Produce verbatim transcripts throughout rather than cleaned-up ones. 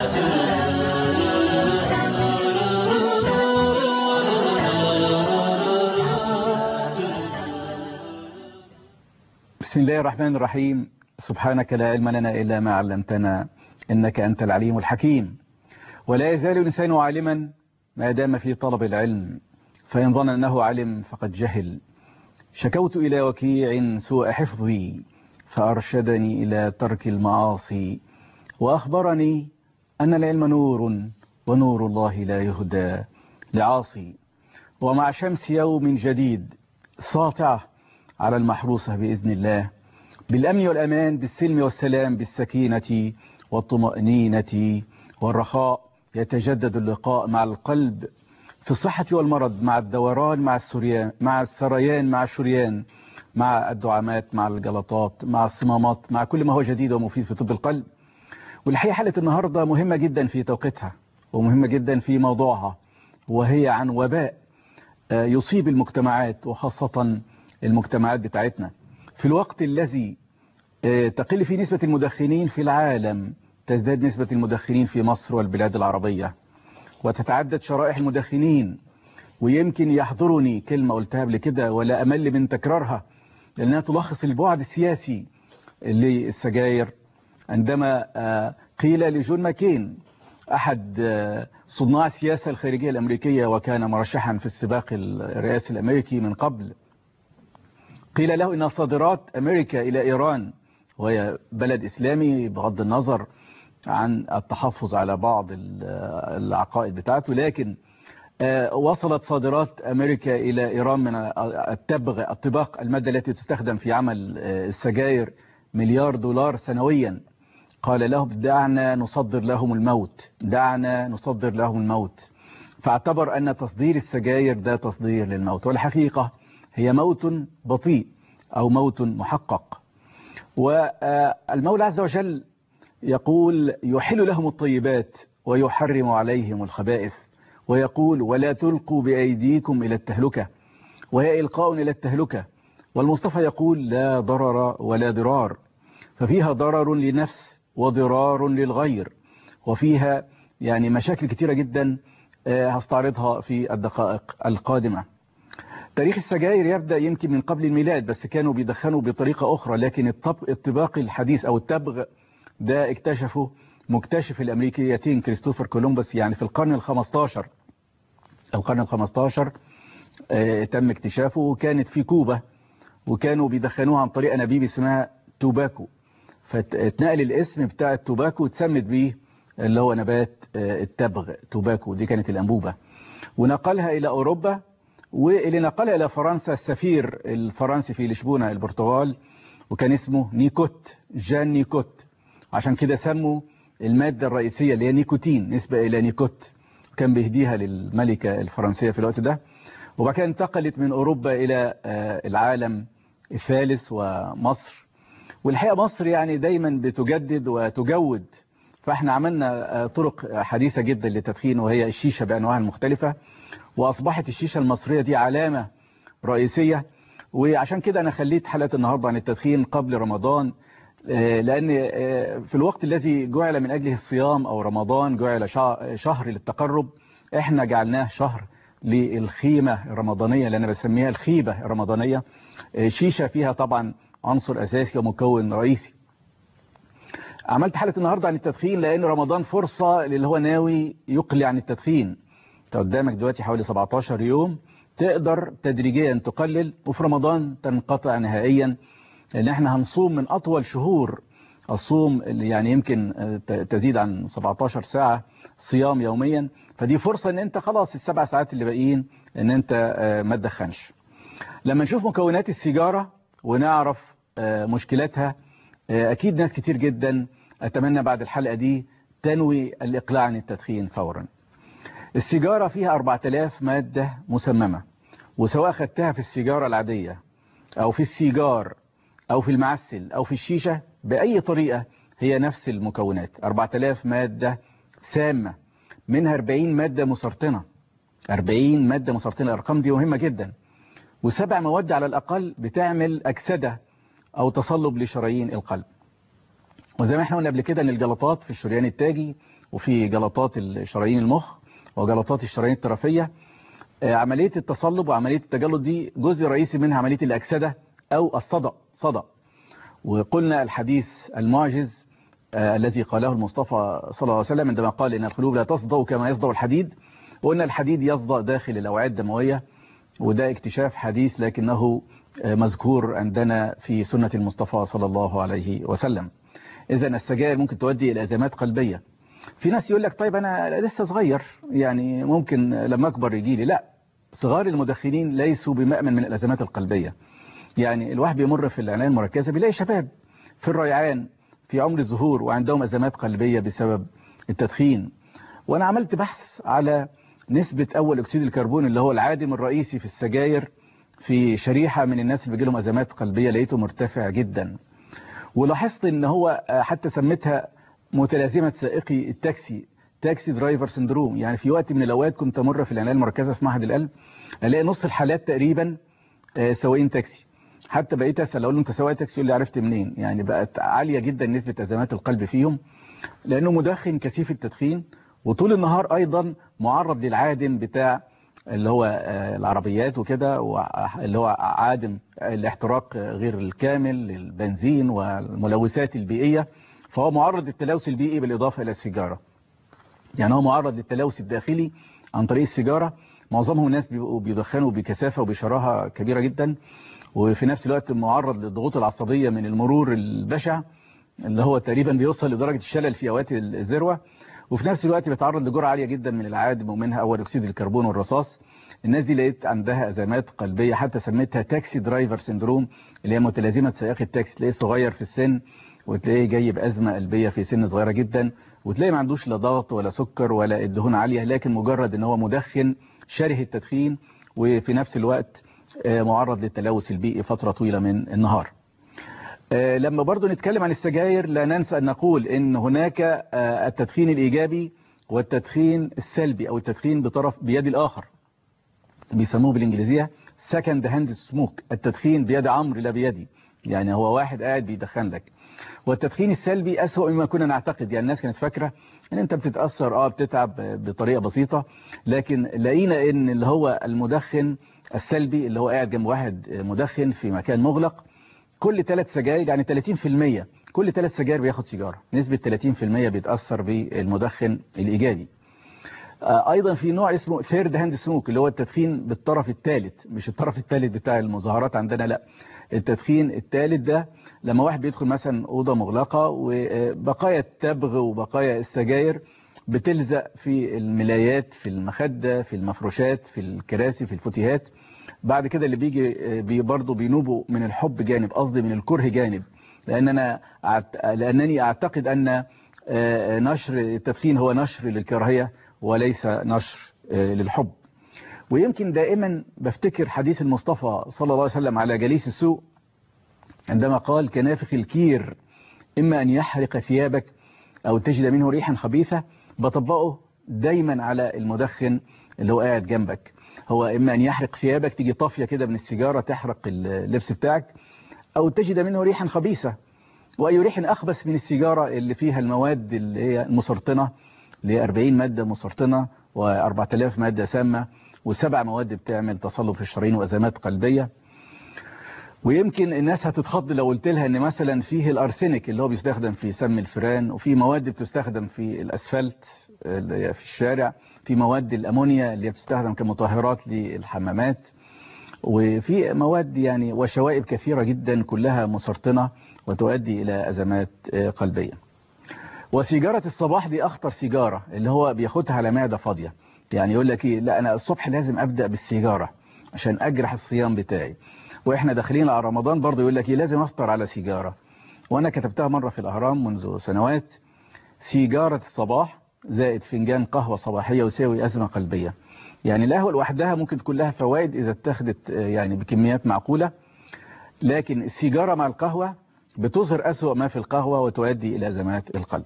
بسم الله الرحمن الرحيم. سبحانك لا علم لنا إلا ما علمتنا إنك أنت العليم الحكيم. ولا يزال الإنسان عالما ما دام في طلب العلم، فإن ظن أنه علم فقد جهل. شكوت إلى وكيع سوء حفظي فأرشدني إلى ترك المعاصي، وأخبرني أن العلم نور ونور الله لا يهدى لعاصي. ومع شمس يوم جديد ساطعة على المحروسة بإذن الله، بالأمن والأمان، بالسلم والسلام، بالسكينة والطمأنينة والرخاء، يتجدد اللقاء مع القلب في الصحة والمرض، مع الدوران، مع السريان، مع السريان، مع الشريان، مع الدعامات، مع الجلطات، مع الصمامات، مع كل ما هو جديد ومفيد في طب القلب. والحقيقة حلقة النهاردة مهمة جدا في توقيتها ومهمة جدا في موضوعها، وهي عن وباء يصيب المجتمعات وخاصة المجتمعات بتاعتنا في الوقت الذي تقل فيه نسبة المدخنين في العالم، تزداد نسبة المدخنين في مصر والبلاد العربية، وتتعدد شرائح المدخنين. ويمكن يحضرني كلمة قلتها قبل كده ولا أمل من تكرارها، لأنها تلخص البعد السياسي للسجاير، عندما قيل لجون ماكين أحد صناع السياسة الخارجية الأمريكية وكان مرشحا في السباق الرئاسي الأمريكي من قبل، قيل له إن صادرات أمريكا إلى إيران، وهي بلد إسلامي بغض النظر عن التحفظ على بعض العقائد بتاعته، لكن وصلت صادرات أمريكا إلى إيران من التبغ الطباق، المادة التي تستخدم في عمل السجاير، مليار دولار سنويا. قال لهم دعنا نصدر لهم الموت، دعنا نصدر لهم الموت. فاعتبر أن تصدير السجاير ده تصدير للموت، والحقيقة هي موت بطيء أو موت محقق. والمولى عز وجل يقول يحل لهم الطيبات ويحرم عليهم الخبائث، ويقول ولا تلقوا بأيديكم إلى التهلكة، وهي إلقاء إلى التهلكة. والمصطفى يقول لا ضرر ولا ضرار، ففيها ضرر لنفس وضرار للغير، وفيها يعني مشاكل كتيرة جدا هستعرضها في الدقائق القادمة. تاريخ السجاير يبدأ يمكن من قبل الميلاد، بس كانوا بيدخنوا بطريقة أخرى، لكن الطباق الحديث أو التبغ ده اكتشفه مكتشف الأمريكيتين كريستوفر كولومبوس، يعني في القرن الخمستاشر القرن الخمستاشر اه تم اكتشافه، وكانت في كوبا، وكانوا بيدخنوها عن طريق أنابيب اسمها توباكو، فاتنقل الاسم بتاع التوباكو واتسمت بيه اللي هو نبات اه التبغ توباكو، دي كانت الأنبوبة، ونقلها إلى أوروبا، واللي نقلها إلى فرنسا السفير الفرنسي في لشبونة البرتغال، وكان اسمه نيكوت، جان نيكوت، عشان كده سموا المادة الرئيسية اللي هي نيكوتين نسبة إلى نيكوت، كان بيهديها للملكة الفرنسية في الوقت ده. وبعد كده انتقلت من أوروبا إلى العالم الثالث ومصر. والحقيقة مصر يعني دايما بتجدد وتجود، فاحنا عملنا طرق حديثة جدا للتدخين، وهي الشيشة بأنواعها المختلفة، وأصبحت الشيشة المصرية دي علامة رئيسية. وعشان كده أنا خليت حلقة النهاردة عن التدخين قبل رمضان، لأن في الوقت الذي جعل من أجله الصيام أو رمضان جعل شهر للتقرب، احنا جعلناه شهر للخيمة الرمضانية اللي أنا بسميها الخيبة الرمضانية. شيشة فيها طبعا عنصر أساسي ومكون رئيسي. عملت حلقة النهاردة عن التدخين لأن رمضان فرصة للي هو ناوي يقلع عن التدخين. انت قدامك دلوقتي حوالي سبعتاشر يوم تقدر تدريجيا تقلل، وفي رمضان تنقطع نهائيا، لأن احنا هنصوم من أطول شهور الصوم، اللي يعني يمكن تزيد عن سبعتاشر ساعة صيام يوميا. فدي فرصة ان انت خلاص السبع ساعات اللي باقيين ان انت ما تدخنش. لما نشوف مكونات السيجارة ونعرف مشكلاتها، اكيد ناس كتير جدا اتمنى بعد الحلقة دي تنوي الاقلاع عن التدخين فورا. السيجارة فيها أربعة آلاف مادة مسممة، وسواء خدتها في السيجارة العادية او في السيجار او في المعسل او في الشيشة، بأي طريقة هي نفس المكونات، أربعة آلاف مادة سامة، منها أربعين مادة مسرطنة، أربعين مادة مسرطنة، الأرقام دي مهمة جدا، وسبع مواد على الأقل بتعمل أكسدة أو تصلب لشرايين القلب. وزي ما احنا قلنا قبل كده ان الجلطات في الشريان التاجي وفي جلطات الشرايين المخ وجلطات الشرايين الطرفية. عملية التصلب وعملية التجلط دي جزء رئيسي منها عملية الأكسدة أو الصدأ صدأ. وقلنا الحديث المعجز آه الذي قاله المصطفى صلى الله عليه وسلم عندما قال إن القلوب لا تصدأ كما يصدأ الحديد، وأن الحديد يصدأ داخل الأوعية الدموية، وده اكتشاف حديث لكنه آه مذكور عندنا في سنة المصطفى صلى الله عليه وسلم. إذا السجائر ممكن تؤدي إلى أزمات قلبية. في ناس يقول لك طيب أنا لسه صغير يعني ممكن لما أكبر يجي لي. لا، صغار المدخنين ليسوا بمأمن من الأزمات القلبية. يعني الواحد بيمر في العناية المركزة بيلاقي شباب في الريعان في عمر الظهور وعندهم أزمات قلبية بسبب التدخين. وأنا عملت بحث على نسبة أول أكسيد الكربون اللي هو العادم الرئيسي في السجاير في شريحة من الناس اللي بيجيلهم أزمات قلبية، لقيته مرتفع جدا. ولاحظت ان هو حتى سميتها متلازمة سائقي التاكسي، تاكسي درايفر سندروم. يعني في وقت من الأوقات كنت أمر في العناية المركزة في معهد القلب ألاقي نص الحالات تقريبا سواقين تاكسي. حتى بقيت أسأل أقول له أنت سواق تاكسي؟ يقول لي عرفت منين؟ يعني بقت عالية جدا نسبة أزمات القلب فيهم، لأنه مدخن كثيف التدخين وطول النهار أيضا معرض للعادم بتاع اللي هو العربيات وكده، اللي هو عادم الاحتراق غير الكامل للبنزين والملوثات البيئية، فهو معرض للتلوث البيئي بالإضافة إلى السيجارة. يعني هو معرض للتلوث الداخلي عن طريق السيجارة. معظمهم الناس بيبقوا بيدخنوا بكثافة وبشراهة كبيرة جدا، وفي نفس الوقت معرض للضغوط العصبية من المرور البشع اللي هو تقريبا بيوصل لدرجة الشلل في أوقات الذروة، وفي نفس الوقت بيتعرض لجرعة عالية جدا من العادم ومنها أول أكسيد الكربون والرصاص. الناس دي لقيت عندها أزمات قلبية، حتى سميتها تاكسي درايفر سندروم اللي هي متلازمة سائق التاكسي. تلاقيه صغير في السن وتلاقيه جاي بأزمة قلبية في سن صغيرة جدا، وتلاقيه ما عندوش لا ضغط ولا سكر ولا الدهون عالية، لكن مجرد ان هو مدخن شره التدخين وفي نفس الوقت معرض للتلوث البيئي فترة طويلة من النهار. لما برضو نتكلم عن السجاير لا ننسى أن نقول ان هناك التدخين الإيجابي والتدخين السلبي أو التدخين بطرف بيد الآخر، بيسموه بالإنجليزية second hand smoke، التدخين بيد عمرو لا بيدي. يعني هو واحد قاعد بيدخن لك. والتدخين السلبي أسوأ مما كنا نعتقد. يعني الناس كانت فاكرة ان انت بتتأثر اه بتتعب بطريقة بسيطة، لكن لقينا ان اللي هو المدخن السلبي اللي هو قاعد جنب واحد مدخن في مكان مغلق، كل ثلاث سجاير يعني ثلاثين في المية كل ثلاث سجاير بياخد سيجارة، نسبة ثلاثين في المية بيتأثر بالمدخن الإيجابي. ايضا في نوع اسمه ثيرد هاند سموك اللي هو التدخين بالطرف الثالث، مش الطرف الثالث بتاع المظاهرات عندنا، لا التدخين الثالث ده لما واحد بيدخل مثلا أوضة مغلقة وبقايا التبغ وبقايا السجاير بتلزق في الملايات في المخدة في المفروشات في الكراسي في الفوتيهات. بعد كده اللي بيجي بي برضه بينوبوا من الحب جانب، قصدي من الكره جانب، لأن أنا لأنني أعتقد أن نشر التدخين هو نشر للكراهية وليس نشر للحب. ويمكن دائما بفتكر حديث المصطفى صلى الله عليه وسلم على جليس السوء عندما قال كنافخ الكير إما أن يحرق ثيابك أو تجد منه ريحا خبيثة. بطبقه دايما على المدخن اللي هو قاعد جنبك، هو إما أن يحرق ثيابك، تيجي طافية كده من السيجارة تحرق اللبس بتاعك، أو تجد منه ريحا خبيثة. وأي ريح أخبث من السيجارة اللي فيها المواد اللي هي المسرطنة اللي هي أربعين مادة مسرطنة وأربعة آلاف مادة سامة وسبع مواد بتعمل تصلب في الشرايين وأزمات قلبية. ويمكن الناس هتتخض لو قلت لها ان مثلا فيه الارسينيك اللي هو بيستخدم في سم الفيران، وفي مواد بتستخدم في الاسفلت اللي هي في الشارع، في مواد الامونيا اللي بتستخدم كمطهرات للحمامات، وفي مواد يعني وشوائب كثيرة جدا كلها مسرطنة وتؤدي الى ازمات قلبية. وسيجارة الصباح دي اخطر سيجارة، اللي هو بياخدها على معدة فاضية. يعني يقول لك ايه، لا انا الصبح لازم ابدأ بالسيجارة عشان اجرح الصيام بتاعي. واحنا داخلين على رمضان برضه يقول لك ايه، لازم افطر على سيجارة. وانا كتبتها مرة في الاهرام منذ سنوات، سيجارة الصباح زائد فنجان قهوة صباحية يساوي ازمة قلبية. يعني القهوة لوحدها ممكن تكون لها فوائد اذا اتخذت يعني بكميات معقولة، لكن السيجارة مع القهوة بتظهر اسوأ ما في القهوة وتؤدي الى ازمات القلب.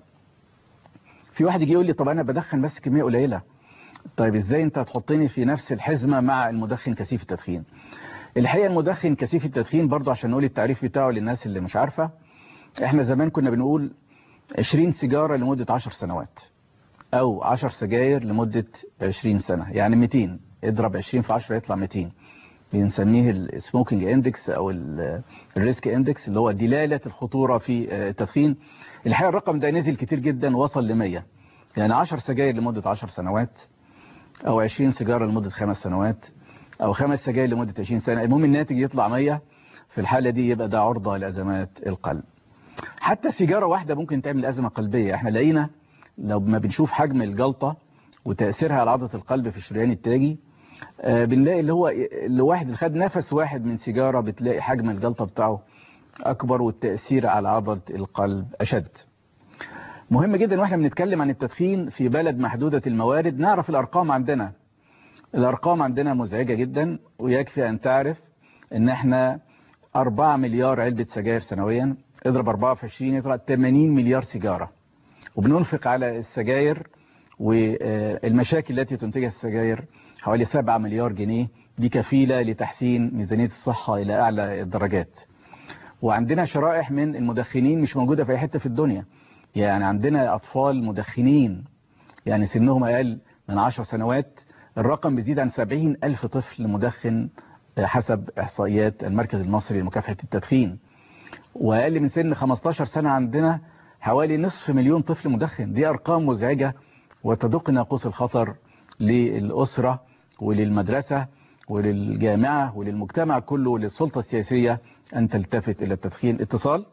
في واحد يجي يقول لي طب انا بدخن بس كمية قليلة. طيب ازاي انت هتحطني في نفس الحزمة مع المدخن كثيف التدخين؟ الحقيقة المدخن كثيف التدخين برضه عشان نقول التعريف بتاعه للناس اللي مش عارفة، احنا زمان كنا بنقول عشرين سيجارة لمدة عشر سنوات. او عشر سجاير لمدة عشرين سنة، يعني مئتين، اضرب عشرين في عشرة يطلع مئتين. بنسميه السموكينج اندكس او الريسك اندكس، اللي هو دلالة الخطورة في التدخين. الحقيقة الرقم ده نزل كتير جدا، وصل ل مية. يعني عشر سجاير لمدة عشر سنوات، او عشرين سيجارة لمدة خمس سنوات، او خمس سجاير لمدة عشرين سنة، المهم الناتج يطلع مية. في الحالة دي يبقى ده عرضة لأزمات القلب. حتى سيجارة واحدة ممكن تعمل أزمة قلبية. احنا لقينا لو ما بنشوف حجم الجلطة وتأثيرها على عضلة القلب في الشريان التاجي، آه بنلاقي اللي هو اللي واحد اللي خد نفس واحد من سيجارة بتلاقي حجم الجلطة بتاعه أكبر، والتأثير على عضلة القلب أشد. مهم جدا واحنا بنتكلم عن التدخين في بلد محدودة الموارد نعرف الأرقام عندنا. الأرقام عندنا مزعجة جدا، ويكفي أن تعرف ان احنا أربعة مليار علبة سجاير سنويا، اضرب أربعة في عشرين يطلع ثمانين مليار سيجارة. وبننفق على السجاير والمشاكل التي تنتجها السجاير حوالي سبعة مليار جنيه، دي كفيلة لتحسين ميزانية الصحة إلى أعلى الدرجات. وعندنا شرائح من المدخنين مش موجودة في أي حتة في الدنيا. يعني عندنا أطفال مدخنين يعني سنهم أقل من عشر سنوات، الرقم بيزيد عن سبعين ألف طفل مدخن حسب إحصائيات المركز المصري لمكافحة التدخين. وأقل من سن خمستاشر سنة عندنا حوالي نصف مليون طفل مدخن. دي أرقام مزعجة وتدق ناقوس الخطر للأسرة وللمدرسة وللجامعة وللمجتمع كله وللسلطة السياسية أن تلتفت إلى التدخين. اتصال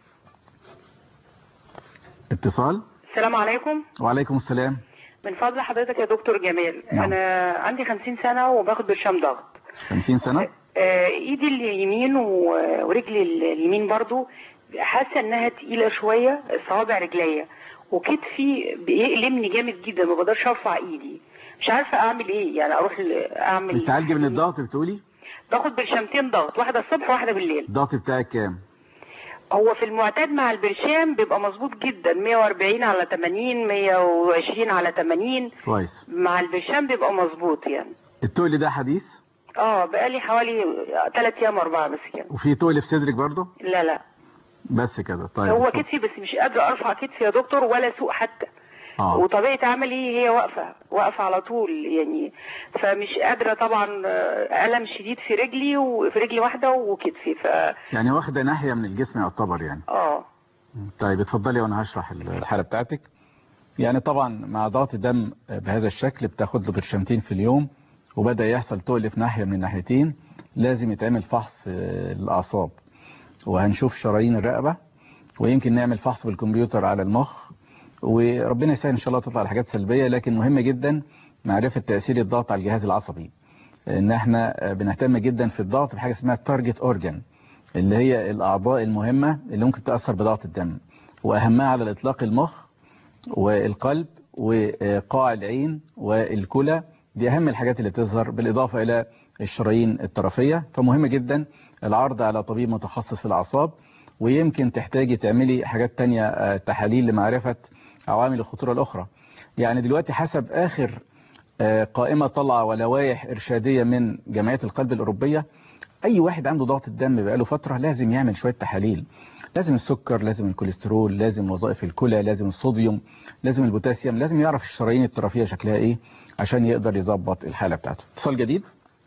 اتصال السلام عليكم. وعليكم السلام. من فضل حضرتك يا دكتور جمال، نعم. أنا عندي خمسين سنة وباخد برشام ضغط. خمسين سنة؟ آه ايدي اليمين ورجلي اليمين برضو حاسة انها تقيلة شوية، صوابع رجليا، وكتفي بيألمني جامد جدا، ما بقدرش ارفع ايدي. مش عارفة اعمل ايه، يعني اروح اعمل. بتعالجي من الضغط بتقولي؟ باخد برشامتين ضغط، واحدة الصبح وواحدة بالليل. الضغط بتاعك كام؟ هو في المعتاد مع البرشام بيبقى مظبوط جدا، مية وأربعين على تمانين، مية وعشرين على تمانين. كويس. مع البرشام بيبقى مظبوط يعني. التقل ده حديث؟ اه بقالي حوالي ثلاث ايام اربعة بس كده. وفي تقل في صدرك برضه؟ لا لا بس كده. طيب هو كتفي بس، مش قادرة ارفع كتفي يا دكتور ولا اسوق حتى. آه. وطبيعة عملي هي واقفة واقفة على طول يعني، فمش قادرة طبعا. ألم شديد في رجلي وفي رجلي واحدة وكتفي ف يعني واخدة ناحية من الجسم يعتبر يعني. اه طيب اتفضلي وانا هشرح الحالة بتاعتك. يعني طبعا مع ضغط الدم بهذا الشكل بتاخد له برشامتين في اليوم، وبدأ يحصل تقل في ناحية من الناحيتين، لازم يتعمل فحص الأعصاب، وهنشوف شرايين الرقبة، ويمكن نعمل فحص بالكمبيوتر على المخ، وربنا يسهل ان شاء الله تطلع الحاجات سلبية. لكن مهم جدا معرفة تأثير الضغط على الجهاز العصبي، ان احنا بنهتم جدا في الضغط بحاجة اسمها التارجت اورجان، اللي هي الاعضاء المهمة اللي ممكن تأثر بضغط الدم، واهمها على الاطلاق المخ والقلب وقاع العين والكلى. دي اهم الحاجات اللي تظهر، بالاضافة الى الشرايين الطرفية. فمهم جدا العرض على طبيب متخصص في الاعصاب، ويمكن تحتاجي تعملي حاجات تانية، تحاليل لمعرفة عوامل الخطورة الأخرى. يعني دلوقتي حسب آخر قائمة طلع ولوائح إرشادية من جمعية القلب الأوروبية، أي واحد عنده ضغط الدم بقاله فترة لازم يعمل شوية تحاليل. لازم السكر، لازم الكوليسترول، لازم وظائف الكلى، لازم الصوديوم، لازم البوتاسيوم، لازم يعرف الشرايين الطرفية شكلها إيه عشان يقدر يظبط الحالة بتاعته. اتصال جديد.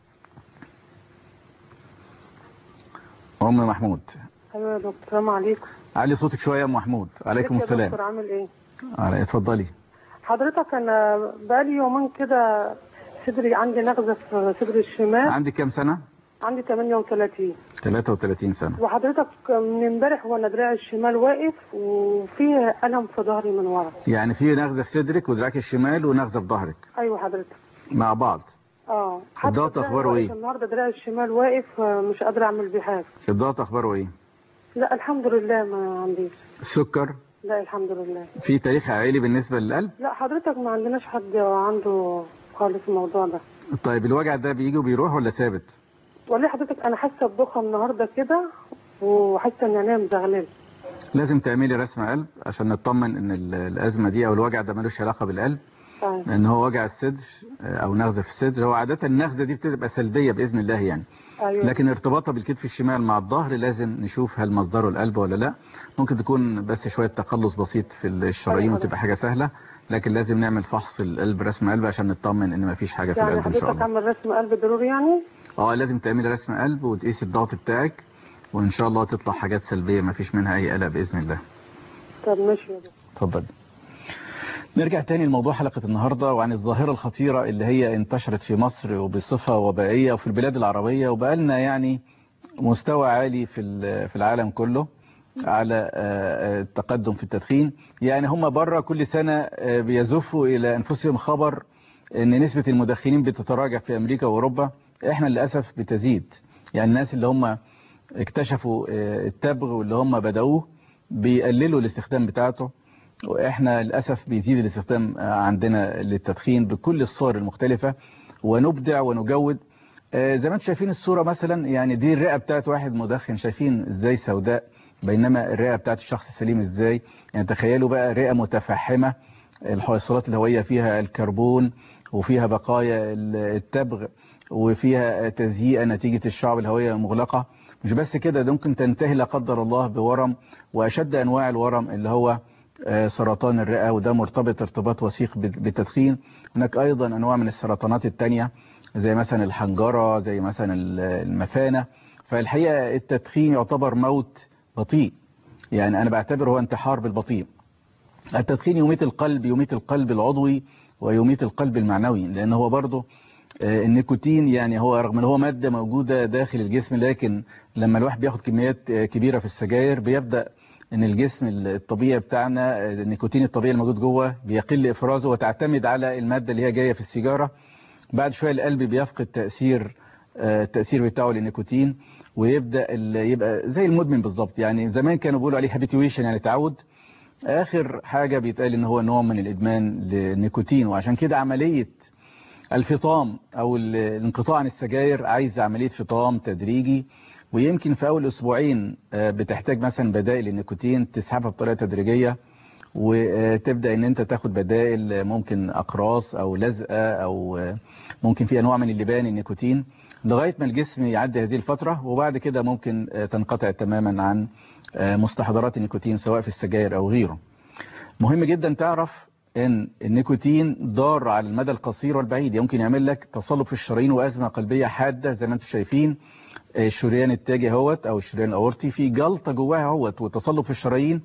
أم محمود. ايوه يا دكتور، السلام عليكم. علي صوتك شويه يا ام محمود. عليكم السلام. يا دكتور عامل ايه؟ على اتفضلي. حضرتك انا بقالي يومين كده صدري عندي نغزه في صدري الشمال. عندك كام سنه؟ عندي تمانية وتلاتين. تلاتة وتلاتين سنه. وحضرتك من امبارح وانا دراعي الشمال واقف وفيه الم في ظهري من ورا. يعني في نغزه في صدرك ودراعك الشمال ونغزه في ظهرك؟ ايوه حضرتك. مع بعض؟ اه. الضغط اخباره ايه؟ النهارده دراعي الشمال واقف مش قادره اعمل بيه حاجه. الضغط اخباره ايه؟ لا الحمد لله ما عنديش. السكر؟ لا الحمد لله. في تاريخ عائلي بالنسبه للقلب؟ لا حضرتك ما عندناش حد عنده خالص الموضوع ده. طيب الوجع ده بيجي وبيروح ولا ثابت؟ والله حضرتك انا حاسه بدوخه النهارده كده، وحاسه ان عينيا مزغلله. لازم تعملي رسم قلب عشان نطمن ان الازمه دي او الوجع ده ملوش علاقه بالقلب. طيب. لان هو وجع الصدر او نغزه في الصدر، هو عاده النغزه دي بتبقى سلبيه باذن الله يعني. أيوة. لكن ارتباطها بالكتف الشمال مع الظهر لازم نشوف هل مصدره القلب ولا لا. ممكن تكون بس شويه تقلص بسيط في الشرايين. أيوة. وتبقى حاجه سهله، لكن لازم نعمل فحص القلب، رسم قلب، عشان نطمن ان مفيش حاجه في يعني القلب ان شاء حضرتك الله. اعمل رسم قلب ضروري يعني؟ اه لازم تعملي رسم قلب وتقيسي الضغط بتاعك، وان شاء الله تطلع حاجات سلبيه مفيش منها اي قلق باذن الله. طب ماشي يا دكتور. اتفضل. نرجع تاني لموضوع حلقة النهاردة وعن الظاهرة الخطيرة اللي هي انتشرت في مصر وبصفة وبائية وفي البلاد العربية، وبقالنا يعني مستوى عالي في في العالم كله على التقدم في التدخين. يعني هم بره كل سنة بيزفوا إلى أنفسهم خبر أن نسبة المدخنين بتتراجع في أمريكا وأوروبا، إحنا للأسف بتزيد. يعني الناس اللي هم اكتشفوا التبغ واللي هم بدأوه بيقللوا الاستخدام بتاعته، وإحنا للأسف بيزيد الاستخدام عندنا للتدخين بكل الصور المختلفة، ونبدع ونجود. زي ما انتم شايفين الصورة مثلا، يعني دي الرئة بتاعت واحد مدخن، شايفين ازاي سوداء، بينما الرئة بتاعت الشخص السليم ازاي. يعني تخيلوا بقى رئة متفحمة، الحويصلات الهوائية فيها الكربون وفيها بقايا التبغ وفيها تزيئة نتيجة الشعب الهوائية المغلقة. مش بس كده، ده ممكن تنتهي لا قدر الله بورم، وأشد أنواع الورم اللي هو سرطان الرئة، وده مرتبط ارتباط وثيق بالتدخين. هناك أيضا أنواع من السرطانات التانية زي مثلا الحنجرة، زي مثلا المثانة. فالحقيقة التدخين يعتبر موت بطيء، يعني أنا بعتبره هو انتحار بالبطيء. التدخين يميت القلب، يميت القلب العضوي ويميت القلب المعنوي، لأن هو برضه النيكوتين يعني هو رغم ان هو مادة موجودة داخل الجسم، لكن لما الواحد بياخد كميات كبيرة في السجاير بيبدأ ان الجسم الطبيعي بتاعنا، النيكوتين الطبيعي الموجود جوه بيقل افرازه، وتعتمد على المادة اللي هي جاية في السيجارة. بعد شوية القلب بيفقد تأثير التأثير بتاعه للنيكوتين، ويبدأ يبقى زي المدمن بالظبط. يعني زمان كانوا بيقولوا عليه هابيتويشن، يعني تعود. آخر حاجة بيتقال ان هو نوع من الإدمان للنيكوتين، وعشان كده عملية الفطام او الانقطاع عن السجاير عايز عملية فطام تدريجي، ويمكن في اول اسبوعين بتحتاج مثلا بدائل النيكوتين تسحبها بطريقة تدريجية، وتبدأ ان انت تاخد بدائل ممكن اقراص او لزقة او ممكن في انواع من اللبان النيكوتين، لغاية ما الجسم يعدي هذه الفترة، وبعد كده ممكن تنقطع تماما عن مستحضرات النيكوتين سواء في السجاير او غيره. مهم جدا تعرف ان النيكوتين ضار على المدى القصير والبعيد، يمكن يعمل لك تصلب في الشرايين وازمه قلبيه حاده زي ما انتم شايفين. الشريان التاجي اهوت او الشريان الاورطي في جلطه جواها اهوت وتصلب في الشرايين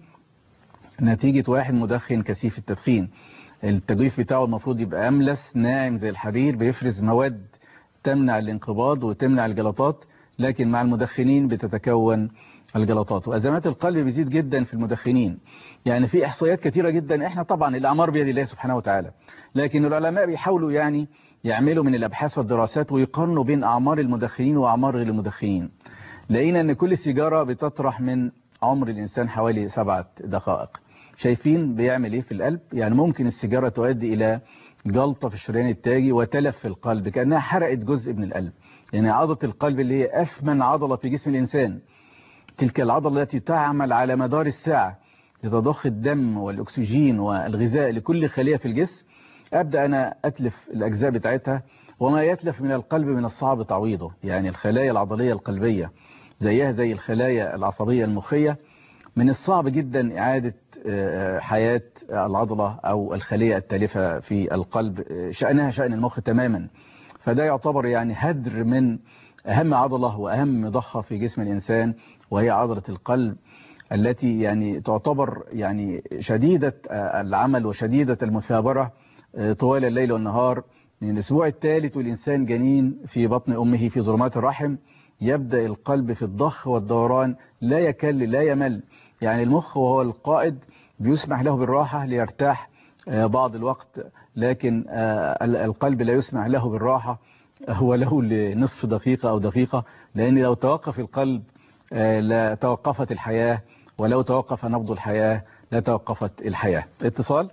نتيجه واحد مدخن كثيف التدخين. التجويف بتاعه المفروض يبقى املس ناعم زي الحرير، بيفرز مواد تمنع الانقباض وتمنع الجلطات، لكن مع المدخنين بتتكون الجلطات. وأزمات القلب بيزيد جدا في المدخنين. يعني في إحصائيات كثيرة جدا، احنا طبعا الأعمار بيد الله سبحانه وتعالى، لكن العلماء بيحاولوا يعني يعملوا من الأبحاث والدراسات ويقارنوا بين أعمار المدخنين وأعمار غير المدخنين. لقينا أن كل سيجارة بتطرح من عمر الإنسان حوالي سبعة دقائق. شايفين بيعمل إيه في القلب؟ يعني ممكن السيجارة تؤدي إلى جلطة في الشريان التاجي وتلف في القلب كأنها حرقت جزء من القلب. يعني عضلة القلب اللي هي أثمن عضلة في جسم الإنسان، تلك العضلة التي تعمل على مدار الساعة لتضخ الدم والأكسجين والغذاء لكل خلية في الجسم، أبدأ أنا أتلف الأجزاء بتاعتها، وما يتلف من القلب من الصعب تعويضه. يعني الخلايا العضلية القلبية زيها زي الخلايا العصبية المخية، من الصعب جدا إعادة حياة العضلة أو الخلية التالفة في القلب، شأنها شأن المخ تماما. فده يعتبر يعني هدر من أهم عضلة وأهم ضخة في جسم الإنسان، وهي عضلة القلب التي يعني تعتبر يعني شديدة العمل وشديدة المثابرة طوال الليل والنهار. من الأسبوع الثالث والإنسان جنين في بطن أمه في ظلمات الرحم، يبدأ القلب في الضخ والدوران لا يكل لا يمل. يعني المخ وهو القائد بيسمح له بالراحة ليرتاح بعض الوقت، لكن القلب لا يسمح له بالراحة ولو لنصف دقيقة أو دقيقة، لأن لو توقف القلب لا توقفت الحياة، ولو توقف نبض الحياة لا توقفت الحياة. اتصال.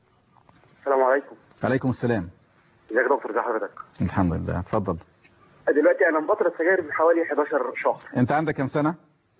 السلام عليكم. عليكم السلام. ازيك يا دكتور؟ ازي حضرتك؟ الحمد لله. اتفضل. دلوقتي انا مبطل السجاير من حوالي حداشر شهر. انت عندك كم سنة؟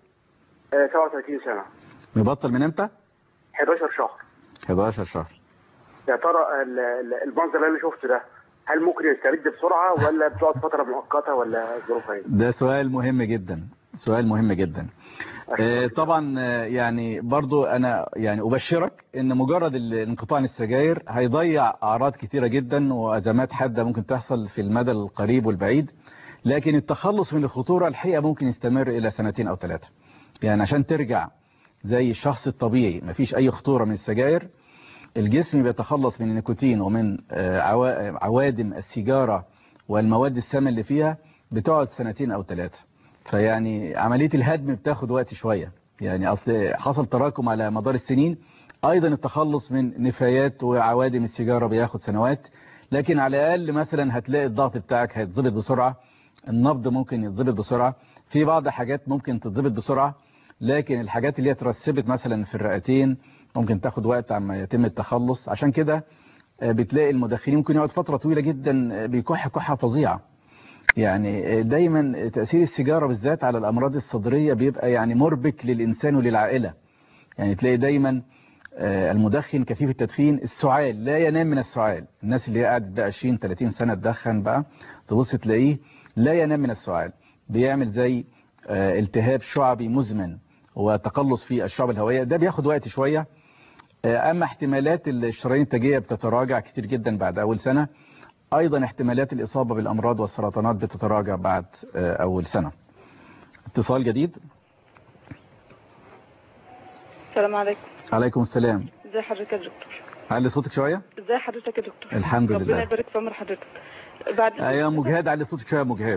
آه سبعة وثلاثين سنة. مبطل من امتى؟ حداشر شهر. حداشر شهر. يا ترى المنظر اللي انا شفته ده هل ممكن يسترد بسرعة ولا بتقعد فترة مؤقتة ولا ظروفها ايه؟ ده سؤال مهم جدا، سؤال مهم جدا. آه، طبعا آه، يعني برضو انا يعني ابشرك ان مجرد الانقطاع عن السجاير هيضيع اعراض كتيرة جدا وازمات حادة ممكن تحصل في المدى القريب والبعيد، لكن التخلص من الخطورة الحقيقة ممكن يستمر الى سنتين او ثلاثة. يعني عشان ترجع زي الشخص الطبيعي مفيش اي خطورة من السجاير، الجسم بيتخلص من النيكوتين ومن آه، عوا- عوادم السيجارة والمواد السامة اللي فيها، بتقعد سنتين او ثلاثة. فيعني عملية الهدم بتاخد وقت شوية، يعني أصل حصل تراكم على مدار السنين. أيضا التخلص من نفايات وعوادم السيجارة بياخد سنوات، لكن على الأقل مثلا هتلاقي الضغط بتاعك هيتظبط بسرعة، النبض ممكن يتظبط بسرعة، في بعض حاجات ممكن تتظبط بسرعة، لكن الحاجات اللي هي اترسبت مثلا في الرئتين ممكن تاخد وقت عما يتم التخلص. عشان كده بتلاقي المدخنين ممكن يقعد فترة طويلة جدا بيكح كحة فظيعة. يعني دايما تأثير السيجارة بالذات على الأمراض الصدرية بيبقى يعني مربك للإنسان وللعائلة. يعني تلاقي دايما المدخن كثيف التدخين السعال لا ينام من السعال. الناس اللي قاعد بقى عشرين ثلاثين سنة تدخن بقى تبص تلاقيه لا ينام من السعال، بيعمل زي التهاب شعبي مزمن وتقلص في الشعب الهوائية. ده بياخد وقت شوية. أما احتمالات الشرايين التاجية بتتراجع كتير جدا بعد أول سنة. أيضا احتمالات الإصابة بالأمراض والسرطانات بتتراجع بعد أول سنة. اتصال جديد. السلام عليكم. عليكم السلام. ازي حضرتك يا دكتور؟ علي صوتك شوية. ازي حضرتك يا دكتور؟ الحمد لله. ربنا يبارك في عمر حضرتك. بعد ايوه مجهاد، علي صوتك شوية. مجهاد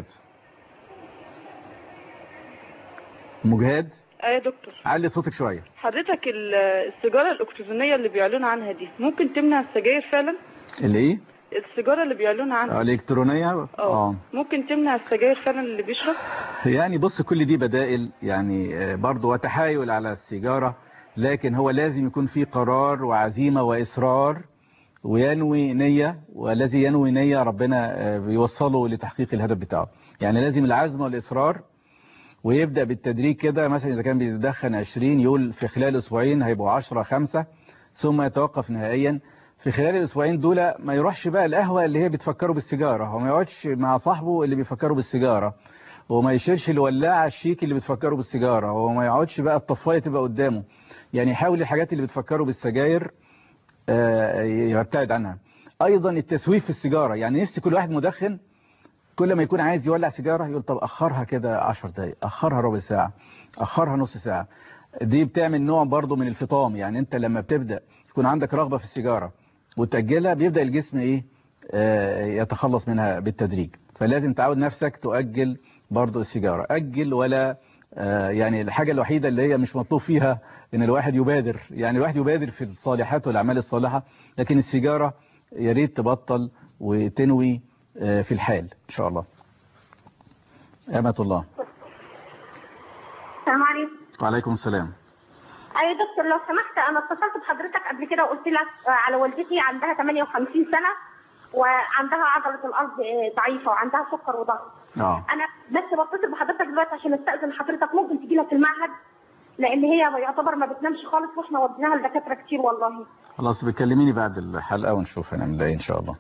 مجهاد ايوه يا دكتور، علي صوتك شوية. حضرتك السيجارة الإلكترونية اللي بيعلنوا عنها دي ممكن تمنع السجاير فعلا؟ اللي ايه؟ السيجارة اللي بيعلنوا عنها الإلكترونية اه ممكن تمنع السجاير فعلا اللي بيشرب؟ يعني بص، كل دي بدائل يعني برضو وتحايل على السيجارة، لكن هو لازم يكون في قرار وعزيمة وإصرار وينوي نية، والذي ينوي نية ربنا بيوصله لتحقيق الهدف بتاعه. يعني لازم العزم والإصرار، ويبدأ بالتدريج كده. مثلا إذا كان بيدخن عشرين يقول في خلال أسبوعين هيبقوا عشرة خمسة، ثم يتوقف نهائيا. في خلال الأسبوعين دول ما يروحش بقى القهوة اللي هي بتفكره بالسيجارة، وما يقعدش مع صاحبه اللي بيفكره بالسيجارة، وما يشيرش الولاعة الشيك اللي بتفكره بالسيجارة، وما يقعدش بقى الطفاية تبقى قدامه. يعني يحاول الحاجات اللي بتفكره بالسجاير يبتعد عنها. أيضا التسويف في السيجارة، يعني نفسي كل واحد مدخن كل ما يكون عايز يولع سيجارة يقول طب أخرها كده عشر دقايق، أخرها ربع ساعة، أخرها نص ساعة. دي بتعمل نوع برضو من الفطام. يعني أنت لما بتبدأ يكون عندك رغبة في السيجارة وتأجلها، بيبدأ الجسم إيه يتخلص منها بالتدريج. فلازم تعود نفسك تؤجل برضو السيجارة. أجل ولا يعني الحاجة الوحيدة اللي هي مش مطلوب فيها إن الواحد يبادر، يعني الواحد يبادر في الصالحات والأعمال الصالحة، لكن السيجارة يا ريت تبطل وتنوي في الحال إن شاء الله. أمة الله. السلام عليكم. وعليكم السلام. أيوة دكتور، لو سمحت أنا اتصلت بحضرتك قبل كده وقلت لك على والدتي عندها ثمانية وخمسين سنة وعندها عضلة القلب ضعيفة وعندها سكر وضغط. اه أنا بس بتصل بحضرتك دلوقتي عشان استأذن حضرتك، ممكن تجي لها في المعهد؟ لأن هي يعتبر ما بتنامش خالص واحنا وديناها لدكاترة كتير والله. خلاص بتكلميني بعد الحلقة ونشوف هنعمل ايه إن شاء الله.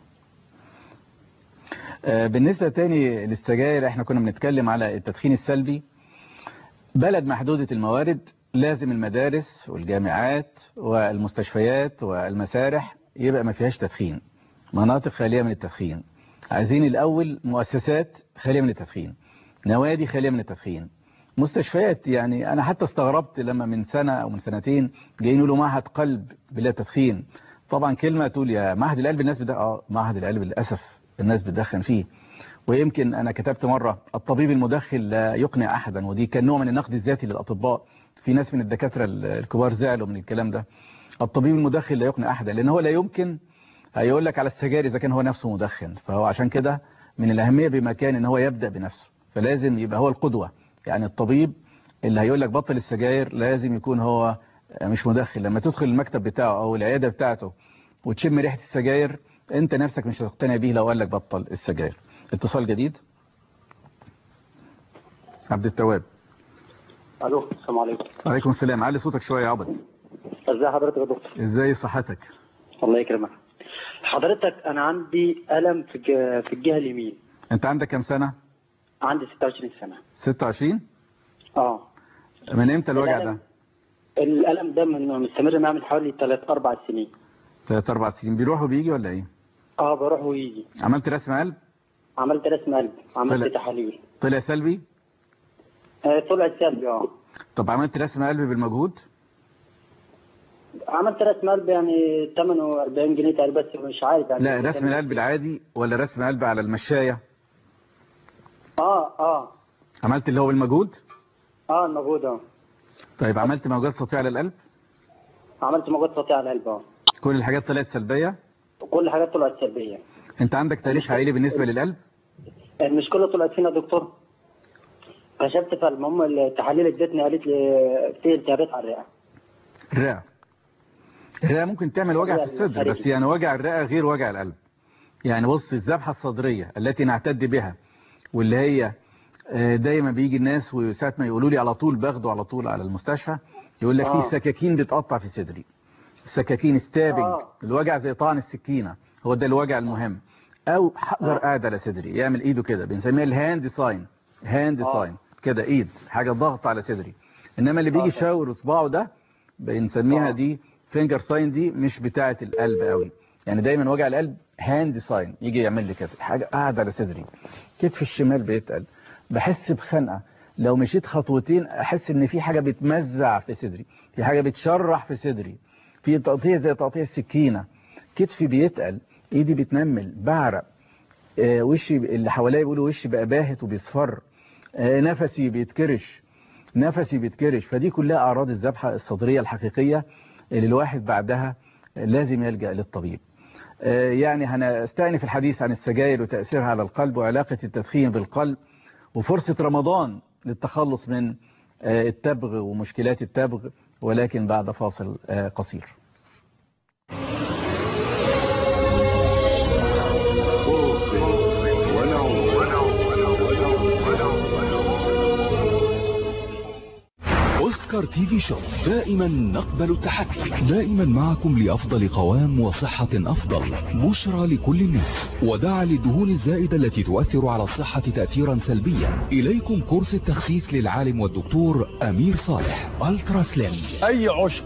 بالنسبة تاني للسجاير، احنا كنا بنتكلم على التدخين السلبي. بلد محدودة الموارد لازم المدارس والجامعات والمستشفيات والمسارح يبقى ما فيهاش تدخين، مناطق خالية من التدخين. عايزين الأول مؤسسات خالية من التدخين، نوادي خالية من التدخين، مستشفيات. يعني أنا حتى استغربت لما من سنة أو من سنتين جايين يقولوا معهد قلب بلا تدخين. طبعا كلمة تقول يا معهد القلب الناس بدأ اه معهد القلب للأسف الناس بتدخن فيه. ويمكن أنا كتبت مرة الطبيب المدخن لا يقنع أحدا، ودي كان نوع من النقد الذاتي للأطباء. في ناس من الدكاترة الكبار زعلوا من الكلام ده. الطبيب المدخن لا يقنع أحدا، لأن هو لا يمكن هيقول لك على السجاير إذا كان هو نفسه مدخن. فهو عشان كده من الأهمية بمكان إن هو يبدأ بنفسه، فلازم يبقى هو القدوة. يعني الطبيب اللي هيقول لك بطل السجاير لازم يكون هو مش مدخن. لما تدخل المكتب بتاعه أو العيادة بتاعته وتشم ريحة السجاير انت نفسك مش هتقتنع بيه لو قال لك بطل السجاير. اتصال جديد. عبد التواب. الو السلام عليكم. وعليكم السلام. علي صوتك شويه يا عبد. ازي حضرتك يا دكتور؟ ازاي صحتك؟ الله يكرمك. حضرتك انا عندي الم في في الجهه اليمين. انت عندك كام سنه؟ عندي ستة وعشرين سنه. ستة وعشرين؟ اه. من امتى الوجع ده؟ الالم ده من مستمر معايا من حوالي ثلاث اربع سنين. ثلاث اربع سنين بيروح وبيجي ولا ايه؟ اه بروح ويجي. عملت رسم قلب؟ عملت رسم قلب، عملت طلع... تحاليل. طلع سلبي؟ آه طلع سلبي اه. طب عملت رسم قلب بالمجهود؟ عملت رسم قلب يعني ثمانية وأربعين جنيه تقريبا بس مش عارف يعني. لا رسم القلب العادي ولا رسم قلب على المشاية؟ اه اه. عملت اللي هو بالمجهود؟ اه المجهود اه. طيب عملت موجات سطحية على القلب؟ عملت موجات سطحية على القلب اه. كل الحاجات طلعت سلبية؟ كل الحاجات طلعت سلبية. انت عندك تاريخ عائلي بالنسبة للقلب؟ المشكلة طلعت فينا يا دكتور. كشفت فالمهم التحاليل ادتني قالت لي في التهابات على الرئة. الرئة. الرئة ممكن تعمل وجع في الصدر بس يعني وجع الرئة غير وجع القلب. يعني بص الذبحة الصدرية التي نعتد بها واللي هي دايما بيجي الناس وساعة ما يقولوا لي على طول باخده على طول على المستشفى يقول لك في سكاكين بتقطع في صدري. سكاكين ستابنج آه. الوجع زي طعن السكينة هو ده الوجع المهم. او حجر قاعد على صدري يعمل ايده كده بنسميها الهاند ساين. هاند آه. ساين كده ايد حاجة ضغط على صدري. انما اللي بيجي شاور اصبعه ده بنسميها آه. دي فينجر ساين دي مش بتاعة القلب قوي. يعني دايما وجع القلب هاند ساين يجي يعمل لي كده حاجة قاعد على صدري. كتف الشمال بيتقل بحس بخنقة لو مشيت خطوتين احس ان في حاجة بتمزع في صدري في حاجة بتشرح في صدري في تقطيع زي تقطيع السكينة. كتفي بيتقل ايدي بتنمل بعرق آه وشي اللي حواليا بيقولوا وشي بقى باهت وبيصفر آه نفسي بيتكرش نفسي بيتكرش. فدي كلها اعراض الذبحة الصدرية الحقيقية اللي الواحد بعدها لازم يلجأ للطبيب. آه يعني هنستأنف الحديث عن السجاير وتأثيرها على القلب وعلاقة التدخين بالقلب وفرصة رمضان للتخلص من التبغ ومشكلات التبغ ولكن بعد فاصل قصير. أوسكار تي في شوب دائما نقبل التحدي دائما معكم لأفضل قوام وصحة أفضل. بشرى لكل الناس ودع للدهون الزائدة التي تؤثر على الصحة تأثيرا سلبيا. إليكم كورس التخسيس للعالم والدكتور أمير صالح ألترا سليم. أي عشب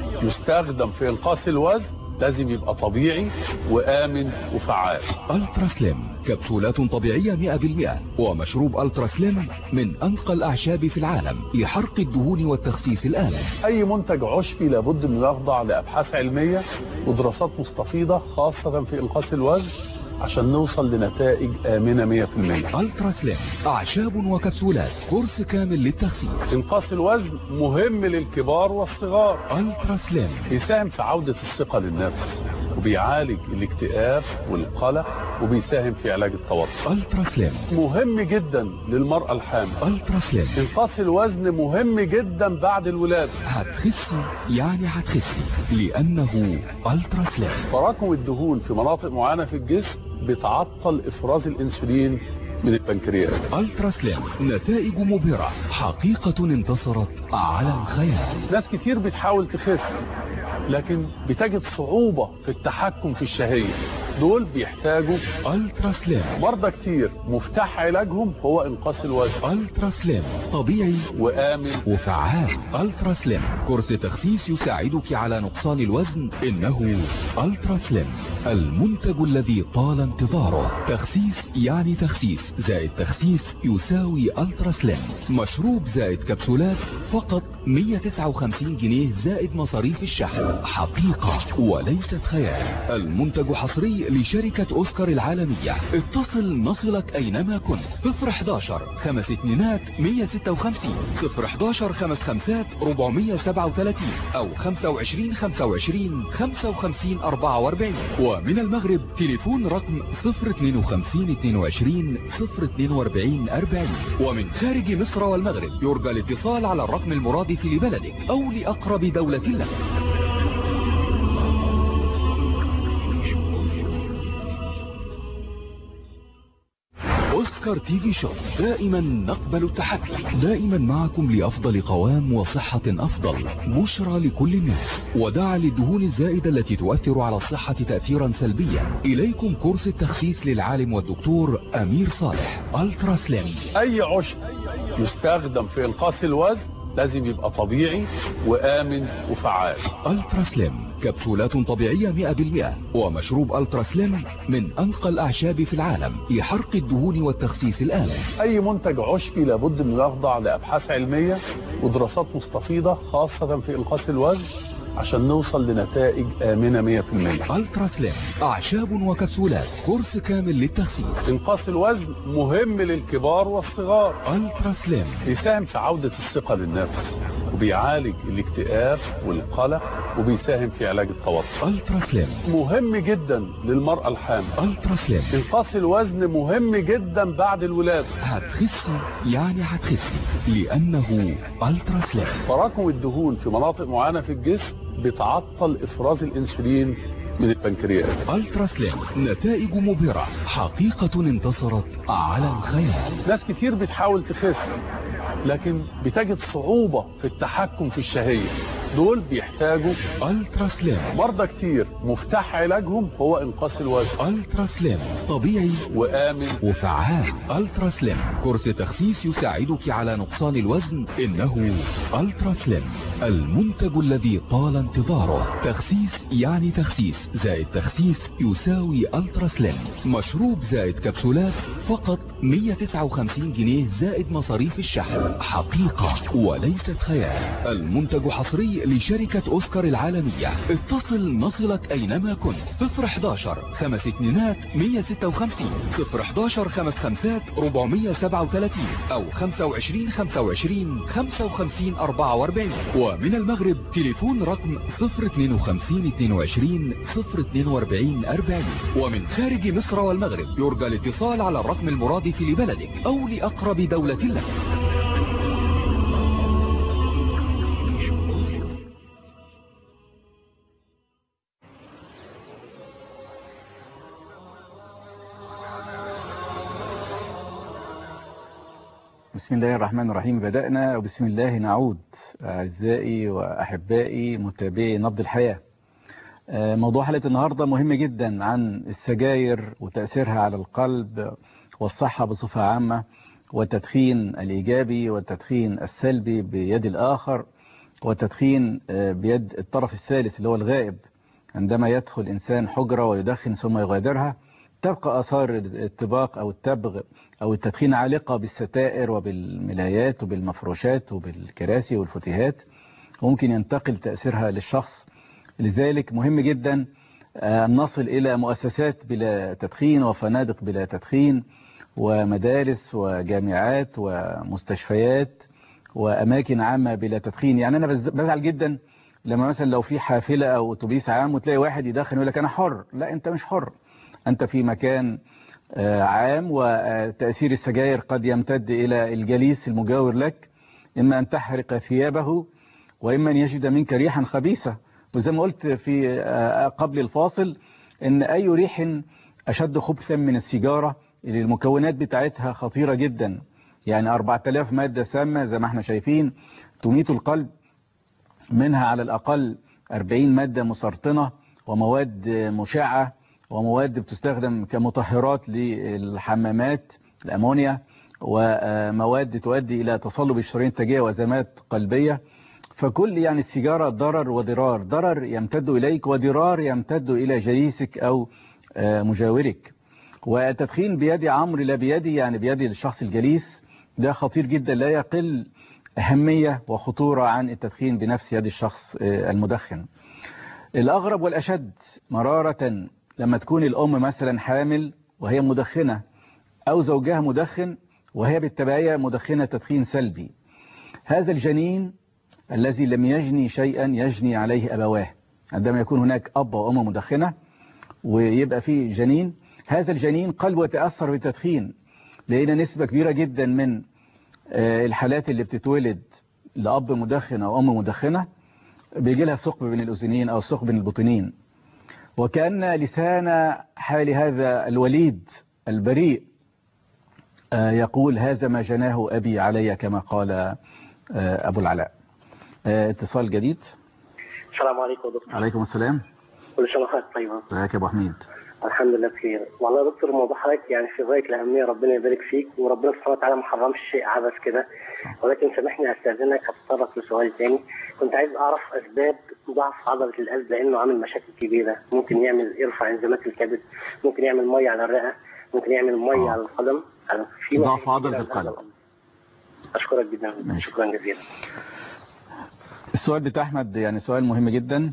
يستخدم في إنقاص الوزن لازم يبقى طبيعي وآمن وفعال. ألترا سليم كبسولات طبيعية مئة بالمئة ومشروب ألترا سليم من أنقى الأعشاب في العالم لحرق الدهون والتخسيس الآمن. أي منتج عشبي لابد أن يخضع لأبحاث علمية ودراسات مستفيضة خاصة في إنقاص الوزن عشان نوصل لنتائج آمنة مئة بالمئة. ألترا سليم أعشاب وكبسولات كورس كامل للتخسيس. إنقاص الوزن مهم للكبار والصغار. ألترا سليم بيساهم في عودة الثقة للنفس وبيعالج الاكتئاب والقلق وبيساهم في علاج التوتر. ألترا سليم مهم جدا للمرأة الحامل. ألترا سليم إنقاص الوزن مهم جدا بعد الولادة. هتخسي يعني هتخسي لأنه ألترا سليم. تراكم الدهون في مناطق معينة في الجسم بتعطل افراز الانسولين من البنكرياس. ألترا سليم نتائج مبهرة حقيقة انتصرت على الخيال. ناس كتير بتحاول تخس لكن بتجد صعوبة في التحكم في الشهية. دول بيحتاجوا ألترا سليم. مرضى كتير مفتاح علاجهم هو إنقاص الوزن. ألترا سليم طبيعي وآمن وفعال. ألترا سليم كورس تخسيس يساعدك على نقصان الوزن. إنه ألترا سليم المنتج الذي طال انتظاره. تخسيس يعني تخسيس زائد تخسيس يساوي ألترا سليم. مشروب زائد كبسولات فقط مئة وتسعة وخمسين جنيه زائد مصاريف الشحن. حقيقة وليست خيال. المنتج حصري لشركة أوسكار العالمية. اتصل نصلك أينما كنت. صفر حداشر خمس اتنينات مية ستة وخمسين صفر حداشر خمس خمسات ربعمية سبعة وثلاثين أو خمسة وعشرين خمسة وعشرين خمسة وخمسين أربعة وأربعين. ومن المغرب تليفون رقم صفر اتنين وخمسين اتنين وعشرين صفر اتنين وأربعين أربعين. ومن خارج مصر والمغرب يرجى الاتصال على الرقم المرادف لبلدك أو لأقرب دولة لك. أوسكار تي في شوب دائما نقبل التحدي دائما معكم لأفضل قوام وصحة أفضل. بشرى لكل الناس ودع للدهون الزائدة التي تؤثر على الصحة تأثيرا سلبيا. إليكم كورس التخسيس للعالم والدكتور أمير صالح ألترا سليم. أي عشب يستخدم في إنقاص الوزن لازم يبقى طبيعي وآمن وفعال. الترا سليم كبسولات طبيعية مئة بالمئة، ومشروب الترا سليم من أنقى الأعشاب في العالم لحرق الدهون والتخسيس الآمن. أي منتج عشبي لابد أنه يخضع لأبحاث علمية ودراسات مستفيضة خاصة في إنقاص الوزن عشان نوصل لنتائج آمنة مئة بالمئة. الترا سليم أعشاب وكبسولات كورس كامل للتخسيس. إنقاص الوزن مهم للكبار والصغار. الترا سليم بيساهم في عودة الثقة للنفس، وبيعالج الاكتئاب والقلق، وبيساهم في علاج التوتر. الترا سليم مهم جدا للمرأة الحامل. الترا سليم إنقاص الوزن مهم جدا بعد الولادة. هتخسي يعني هتخسي لأنه الترا سليم. تراكم الدهون في مناطق معينة في الجسم بتعطل إفراز الأنسولين من البنكرياس. الترا سليم نتائج مبهرة، حقيقة انتصرت على الخيال. ناس كتير بتحاول تخس لكن بتجد صعوبة في التحكم في الشهية، دول بيحتاجوا الترا سليم. مرضى كتير مفتاح علاجهم هو انقاص الوزن. الترا سليم طبيعي وآمن وفعال. الترا سليم كورس تخسيس يساعدك على نقصان الوزن، إنه الترا سليم المنتج الذي طال انتظاره. تخسيس يعني تخسيس زائد تخسيس يساوي الترا سليم. مشروب زائد كبسولات فقط مئة وتسعة وخمسين جنيه زائد مصاريف الشحن. حقيقة وليست خيال. المنتج حصري لشركة أوسكار العالمية. اتصل نصلك أينما كنت. صفر حداشر خمس اتنينات مئة وستة وخمسين، صفر حداشر خمس خمسات أربعمئة وسبعة وثلاثين، أو خمسة وعشرين خمسة وعشرين خمسة وخمسين أربعة وأربعين. ومن المغرب تليفون رقم صفر اثنين وخمسين اثنين وعشرين صفر اثنين وأربعين أربعين. ومن خارج مصر والمغرب يرجى الاتصال على الرقم المرادف لبلدك أو لأقرب دولة لك. بسم الله الرحمن الرحيم. بدأنا وبسم الله نعود. أعزائي وأحبائي متابعي نبض الحياة، موضوع حلقة النهاردة مهم جدا عن السجاير وتأثيرها على القلب والصحة بصفة عامة، والتدخين الإيجابي والتدخين السلبي بيد الآخر، والتدخين بيد الطرف الثالث اللي هو الغائب. عندما يدخل إنسان حجرة ويدخن ثم يغادرها، تبقى آثار الطباق أو التبغ أو التدخين عالقة بالستائر وبالملايات وبالمفروشات وبالكراسي والفتيهات، وممكن ينتقل تأثيرها للشخص. لذلك مهم جدا أن نصل إلى مؤسسات بلا تدخين وفنادق بلا تدخين ومدارس وجامعات ومستشفيات وأماكن عامة بلا تدخين. يعني أنا بزعل جدا لما مثلا لو في حافلة أو أتوبيس عام وتلاقي واحد يدخن يقول لك أنا حر. لا، أنت مش حر، أنت في مكان عام، وتأثير السجاير قد يمتد إلى الجليس المجاور لك، إما أن تحرق ثيابه وإما أن يجد منك ريحا خبيثة. وزي ما قلت في قبل الفاصل إن أي ريح أشد خبثا من السيجارة، اللي المكونات بتاعتها خطيرة جدا. يعني أربعة آلاف مادة سامة زي ما احنا شايفين تميت القلب، منها على الأقل أربعين مادة مسرطنة ومواد مشعة ومواد بتستخدم كمطهرات للحمامات، الأمونيا، ومواد تؤدي إلى تصلب الشرايين التاجية وأزمات قلبية. فكل يعني السيجارة ضرر وضرار، ضرر يمتد إليك وضرار يمتد إلى جليسك أو مجاورك. والتدخين بيد عمرو لا بيدي، يعني بيد الشخص الجليس، ده خطير جدا، لا يقل أهمية وخطورة عن التدخين بنفس يد الشخص المدخن. الأغرب والأشد مرارة لما تكون الأم مثلا حامل وهي مدخنة، أو زوجها مدخن وهي بالتبعية مدخنة تدخين سلبي. هذا الجنين الذي لم يجني شيئا يجني عليه أبواه. عندما يكون هناك أب وأم مدخنة ويبقى فيه جنين، هذا الجنين قلبه يتأثر بالتدخين، لأن نسبة كبيرة جدا من الحالات اللي بتتولد لأب مدخن أو أم مدخنة بيجي لها ثقب بين الأذنين أو ثقب بين البطنين. وكأن لسان حال هذا الوليد البريء يقول هذا ما جناه أبي علي، كما قال أبو العلاء. اتصال جديد. السلام عليكم دكتور. عليكم السلام. كل سنة وحضرتك طيبة. ازيك يا أبو حميد؟ الحمد لله بخير. والله يا دكتور موضوع حضرتك يعني في غايه الاهميه، ربنا يبارك فيك، وربنا سبحانه وتعالى ما حرمش شيء عبث كده. ولكن سامحني استاذنك هتطرق لسؤال تاني. كنت عايز اعرف اسباب ضعف عضله القلب، لانه عامل مشاكل كبيره، ممكن يعمل يرفع انزيمات الكبد، ممكن يعمل ميه على الرئه، ممكن يعمل ميه على القدم. في ضعف عضله القلب. اشكرك جدا، شكرا جزيلا. السؤال بتاع احمد يعني سؤال مهم جدا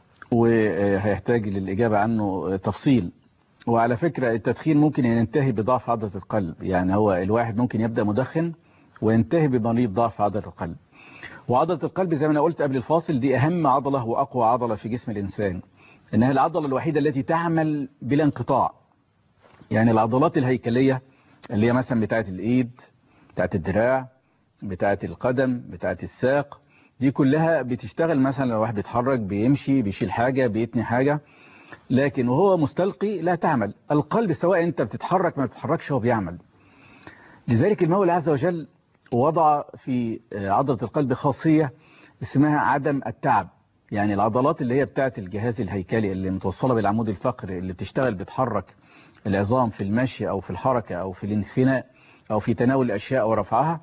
وهيحتاج للاجابه عنه تفصيل. وعلى فكرة التدخين ممكن ينتهي بضعف عضلة القلب، يعني هو الواحد ممكن يبدأ مدخن وينتهي بمريض ضعف عضلة القلب. وعضلة القلب زي ما أنا قلت قبل الفاصل دي أهم عضلة وأقوى عضلة في جسم الإنسان، إنها العضلة الوحيدة التي تعمل بلا انقطاع. يعني العضلات الهيكلية اللي هي مثلا بتاعة الإيد، بتاعة الدراع، بتاعة القدم، بتاعة الساق، دي كلها بتشتغل. مثلا لو واحد بيتحرك، بيمشي، بيشيل حاجة، بيتني حاجة، لكن وهو مستلقي لا تعمل. القلب سواء انت بتتحرك ما بتتحركش هو بيعمل. لذلك المولى عز وجل وضع في عضلة القلب خاصية اسمها عدم التعب. يعني العضلات اللي هي بتاعة الجهاز الهيكلي اللي متوصلة بالعمود الفقري اللي بتشتغل بتحرك العظام في المشي او في الحركة او في الانثناء او في تناول الاشياء ورفعها،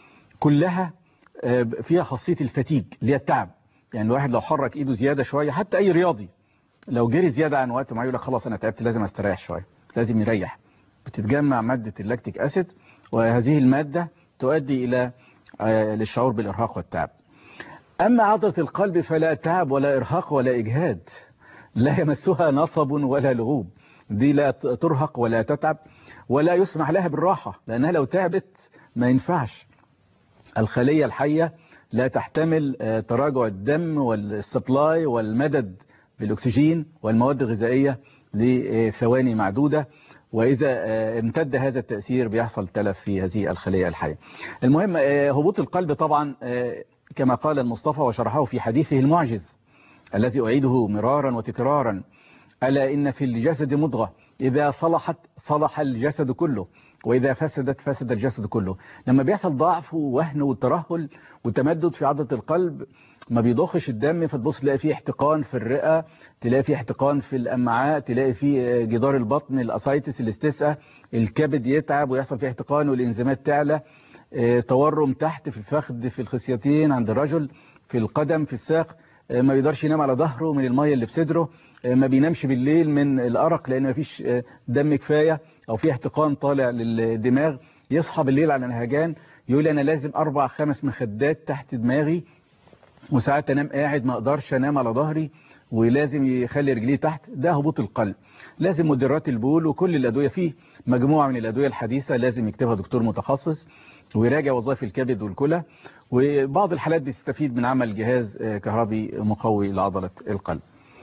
كلها فيها خاصية الفتيج اللي هي التعب. يعني الواحد لو حرك ايده زيادة شوية، حتى اي رياضي لو جري زيادة عن وقت معين يقول لك خلاص انا تعبت لازم استريح شوية، لازم يريح. بتتجمع مادة اللاكتيك اسيد، وهذه المادة تؤدي الى للشعور بالارهاق والتعب. اما عضلة القلب فلا تعب ولا ارهاق ولا اجهاد، لا يمسها نصب ولا لغوب، دي لا ترهق ولا تتعب ولا يسمح لها بالراحة، لانها لو تعبت ما ينفعش. الخلية الحية لا تحتمل تراجع الدم والسبلاي والمدد بالأكسجين والمواد الغذائية لثواني معدودة، وإذا امتد هذا التأثير بيحصل تلف في هذه الخلية الحية. المهم هبوط القلب طبعا كما قال المصطفى وشرحه في حديثه المعجز الذي أعيده مرارا وتكرارا: ألا إن في الجسد مضغة إذا صلحت صلح الجسد كله وإذا فسدت فسد الجسد كله. لما بيحصل ضعف ووهن وترهل وتمدد في عضلة القلب ما بيضخش الدم، فتبص تلاقي فيه احتقان في الرئة، تلاقي فيه احتقان في الأمعاء، تلاقي فيه جدار البطن الأسايتس الاستسقاء، الكبد يتعب ويحصل فيه احتقان والإنزيمات تعلى، تورم تحت في الفخذ، في الخصيتين عند الرجل، في القدم، في الساق، ما بيقدرش ينام على ظهره من المية اللي في صدره، ما بينامش بالليل من الأرق لأن ما فيش دم كفاية أو في احتقان طالع للدماغ، يصحى بالليل على نهجان يقول أنا لازم أربع خمس مخدات تحت دماغي، وساعات أنام قاعد ما أقدرش أنام على ظهري، ولازم يخلي رجليه تحت. ده هبوط القلب. لازم مدرات البول وكل الأدوية، فيه مجموعة من الأدوية الحديثة لازم يكتبها دكتور متخصص ويراجع وظائف الكبد والكلى، وبعض الحالات بتستفيد من عمل جهاز كهربي مقوي لعضلة القلب.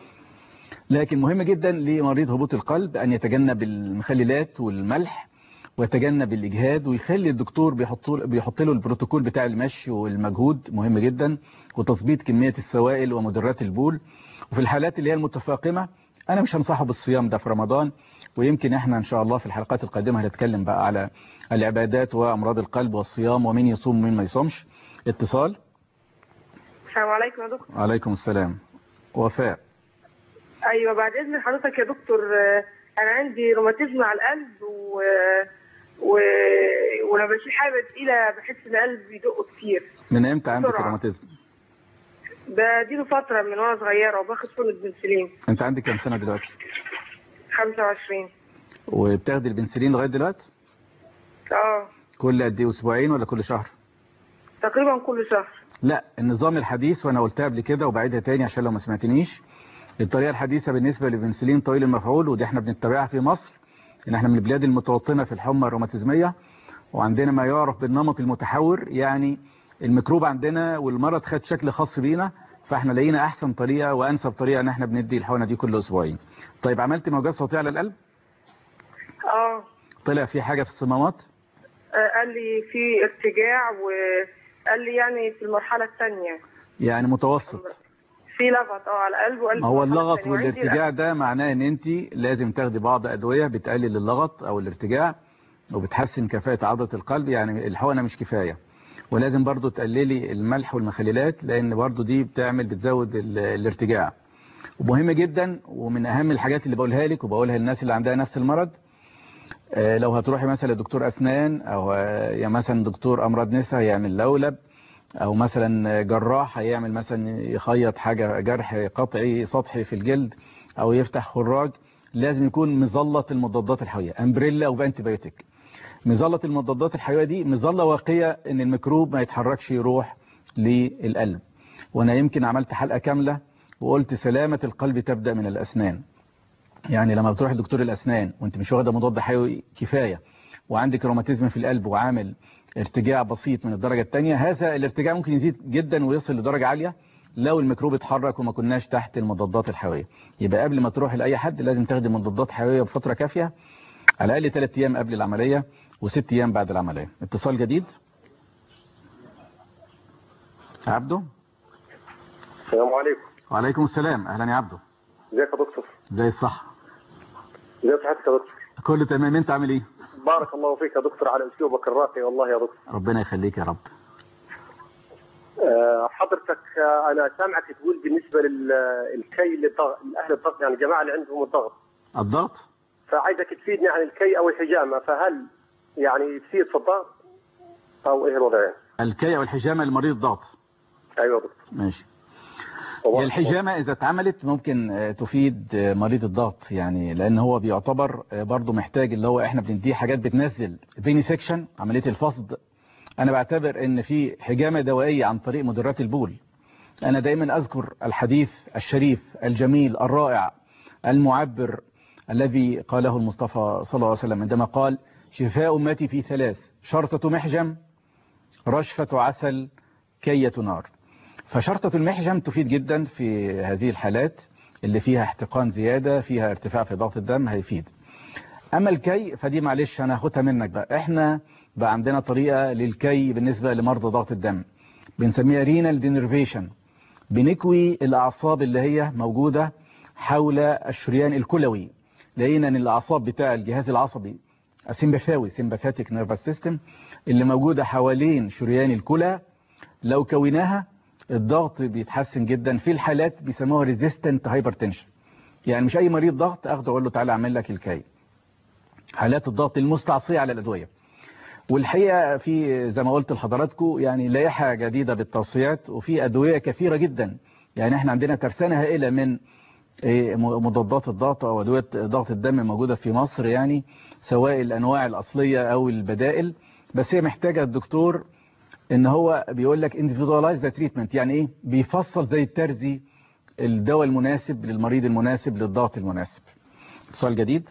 لكن مهم جدا لمريض هبوط القلب أن يتجنب المخللات والملح ويتجنب الإجهاد، ويخلي الدكتور بيحط له البروتوكول بتاع المشي والمجهود، مهم جدا، وتظبيط كمية السوائل ومدرات البول. وفي الحالات اللي هي المتفاقمة أنا مش هنصحه بالصيام ده في رمضان، ويمكن احنا إن شاء الله في الحلقات القادمة هنتكلم بقى على العبادات وأمراض القلب والصيام ومين يصوم ومين ما يصومش. اتصال. السلام عليكم يا دكتور. وعليكم السلام. وفاء. ايوه بعد اذن حضرتك يا دكتور، انا عندي روماتيزم على القلب و... و... ولما بشيل حاجه تقيله بحس ان قلبي بيدق كتير. من امتى عندك روماتيزم؟ بديله فتره من وانا صغيره وباخد حقنه بنسلين. انت عندك كام سنه دلوقتي؟ خمسة وعشرين. وبتاخدي البنسلين لغايه دلوقتي؟ اه. كل قد ايه، اسبوعين ولا كل شهر؟ تقريبا كل شهر. لا، النظام الحديث وانا قلتها قبل كده وبعيدها تاني عشان لو ما سمعتنيش، الطريقه الحديثه بالنسبه للبنسلين طويل المفعول، ودي احنا بنتبعها في مصر، ان احنا من البلاد المتوطنه في الحمى الروماتيزميه، وعندنا ما يعرف بالنمط المتحور، يعني الميكروب عندنا والمرض خد شكل خاص بينا، فاحنا لقينا احسن طريقه وانسب طريقه ان احنا بندي الحقنه دي كل اسبوعين. طيب عملت موجات صوتيه على القلب؟ اه. طلع في حاجه في الصمامات؟ آه قال لي في ارتجاع، وقال لي يعني في المرحله الثانيه. يعني متوسط. في لغط اه على القلب وقلب. ما هو اللغط والارتجاع ده معناه ان انت لازم تاخدي بعض ادويه بتقلل اللغط او الارتجاع وبتحسن كفاءه عضله القلب، يعني الحقنه مش كفايه، ولازم برضو تقللي الملح والمخللات لان برضو دي بتعمل بتزود الارتجاع. ومهم جدا، ومن اهم الحاجات اللي بقولها لك وبقولها للناس اللي عندها نفس المرض، لو هتروحي مثلا لدكتور اسنان او يعني مثلا دكتور امراض نساء يعمل لولب، او مثلا جراح هيعمل مثلا يخيط حاجة جرح قطعي سطحي في الجلد او يفتح خراج، لازم يكون مظلة المضادات الحيوية، امبريلا او بانتيبيوتيك. مظلة المضادات الحيوية دي مظلة واقية ان الميكروب ما يتحركش يروح للقلب. وانا يمكن عملت حلقة كاملة وقلت سلامة القلب تبدأ من الاسنان. يعني لما بتروح لدكتور الاسنان وانت مش واخده مضاد حيوي كفاية وعندك روماتيزم في القلب وعامل ارتجاع بسيط من الدرجة الثانية، هذا الارتجاع ممكن يزيد جدا ويصل لدرجة عالية لو الميكروب اتحرك وما كناش تحت المضادات الحيوية. يبقى قبل ما تروح لأي حد لازم تاخدي مضادات حيوية بفترة كافية، على الأقل ثلاث أيام قبل العملية وست أيام بعد العملية. اتصال جديد. عبده. السلام عليكم. وعليكم السلام. أهلا يا عبده. ازيك يا دكتور؟ زي الصح. ازي صحتك يا دكتور؟ كله تمام. انت عامل ايه؟ بارك الله فيك يا دكتور على اسلوبك الراقي والله يا دكتور. ربنا يخليك يا رب. أه حضرتك أه انا سامعك تقول بالنسبه للكي لاهل الضغط، يعني الجماعه اللي عندهم الضغط. الضغط؟ فعايزك تفيدني عن الكي او الحجامه، فهل يعني تفيد في الضغط او ايه الوضع؟ الكي او الحجامه لمريض الضغط. ايوه يا دكتور. ماشي. هي الحجامة إذا اتعملت ممكن تفيد مريض الضغط، يعني لأن هو بيعتبر برضو محتاج اللي هو إحنا بنديه حاجات بتنزل فيني سيكشن، عملية الفصد. أنا بعتبر إن في حجامة دوائية عن طريق مدرات البول. أنا دايما أذكر الحديث الشريف الجميل الرائع المعبر الذي قاله المصطفى صلى الله عليه وسلم عندما قال: شفاء أمتي في ثلاث، شرطة محجم، رشفة عسل، كية نار. فشرطة المحجم تفيد جدا في هذه الحالات اللي فيها احتقان زيادة، فيها ارتفاع في ضغط الدم، هيفيد. أما الكي فدي معلش أنا هاخدها منك بقى. احنا بقى عندنا طريقة للكي بالنسبة لمرضى ضغط الدم بنسميها رينال دينرفيشن. بنكوي الأعصاب اللي هي موجودة حول الشريان الكلوي. لقينا ان الأعصاب بتاع الجهاز العصبي السيمباثاوي سيمباثيك نيرفس سيستم اللي موجودة حوالين شريان الكلى، لو كوناها الضغط بيتحسن جدا. في الحالات بيسموها ريزيستنت هايبرتنشن، يعني مش اي مريض ضغط اخده اقول له تعالى اعمل لك الكي. حالات الضغط المستعصيه على الادويه. والحقيقه في زي ما قلت لحضراتكم يعني لائحه جديده بالتوصيات، وفي ادويه كثيره جدا. يعني احنا عندنا ترسانه هائله من مضادات الضغط او ادويه ضغط الدم موجوده في مصر، يعني سواء الانواع الاصليه او البدائل، بس هي محتاجه الدكتور ان هو بيقول لك individualize the treatment، يعني ايه؟ بيفصل زي الترزي الدواء المناسب للمريض المناسب للضغط المناسب. سؤال جديد.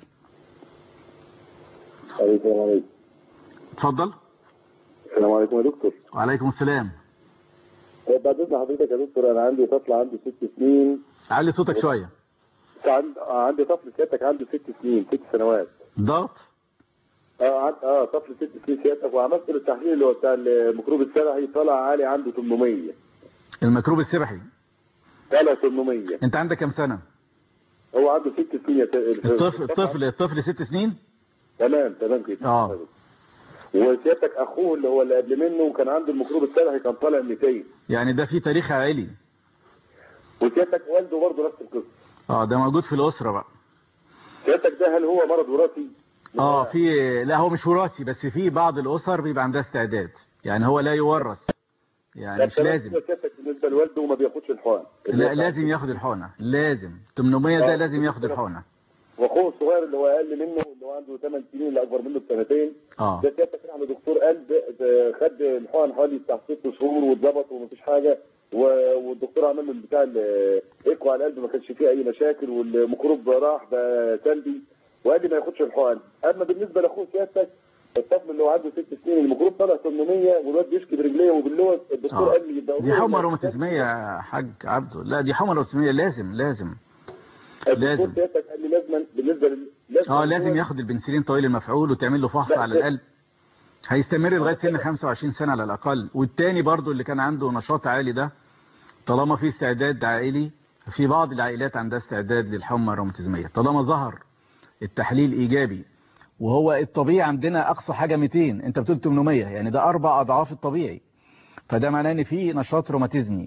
السلام عليكم. اتفضل. السلام عليكم يا دكتور. وعليكم السلام. بعد اذن حضرتك يا دكتور، انا عندي طفل عنده ست سنين. علي صوتك شويه. عندي طفل سيادتك عنده ست سنين ست سنوات. ضغط؟ اه اه طفل ست سنين سيادتك، وعملت له التحليل اللي هو بتاع الميكروب السبحي طلع عالي، عنده ثمانمية. الميكروب السبحي طلع ثمانمية. انت عندك كام سنه؟ هو عنده ست سنين. الطفل الطفل الطفل ست سنين؟ تمام تمام كده. اه وسيادتك اخوه اللي هو اللي قبل منه كان عنده الميكروب السبحي كان طالع مئتين. يعني ده في تاريخ عائلي. وسيادتك والده برضه نفس القصه. اه ده موجود في الاسره بقى. سيادتك ده هل هو مرض وراثي؟ اه في، لا هو مش وراثي، بس في بعض الاسر بيبقى عندها استعداد، يعني هو لا يورث، يعني مش لازم. بالنسبه لوالده وما بياخدش الحقن. لا لازم ياخد الحقنه، لازم ثمانمية ده لازم ياخد الحقنه. واخوه الصغير اللي هو اقل منه اللي هو عنده ثمان سنين اللي اكبر منه بسنتين، اه ده سيادتك راح لدكتور قلب، خد الحقن حوالي بتاع ست شهور واتظبط ومفيش حاجه، والدكتور عمل له بتاع الايكو على القلب ما كانش فيه اي مشاكل، والميكروب راح بقى سلبي، وقال لي ما ياخدش الحقن. اما بالنسبه لاخوه سيادتك الطفل اللي هو عنده ست سنين الميكروب طلع ثمانمية والواد بيشكي برجليه وباللوز، الدكتور قال لي يبقى دي حمى روماتيزميه يا حاج عبده. لا دي حمى روماتيزميه، لازم لازم لازم سيادتك قال لي لازم بالنسبه لل لازم اه لازم ياخد البنسلين طويل المفعول وتعمل له فحص على القلب، هيستمر لغايه سن خمسة وعشرين سنه على الاقل. والتاني برضو اللي كان عنده نشاط عالي ده طالما في استعداد عائلي، في بعض العائلات عندها استعداد للحمى الروماتيزميه طالما ظهر التحليل ايجابي، وهو الطبيعي عندنا اقصى حاجه مئتين، انت بتقول ثمانمية، يعني ده اربع اضعاف الطبيعي. فده معناه ان في نشاط روماتيزمي.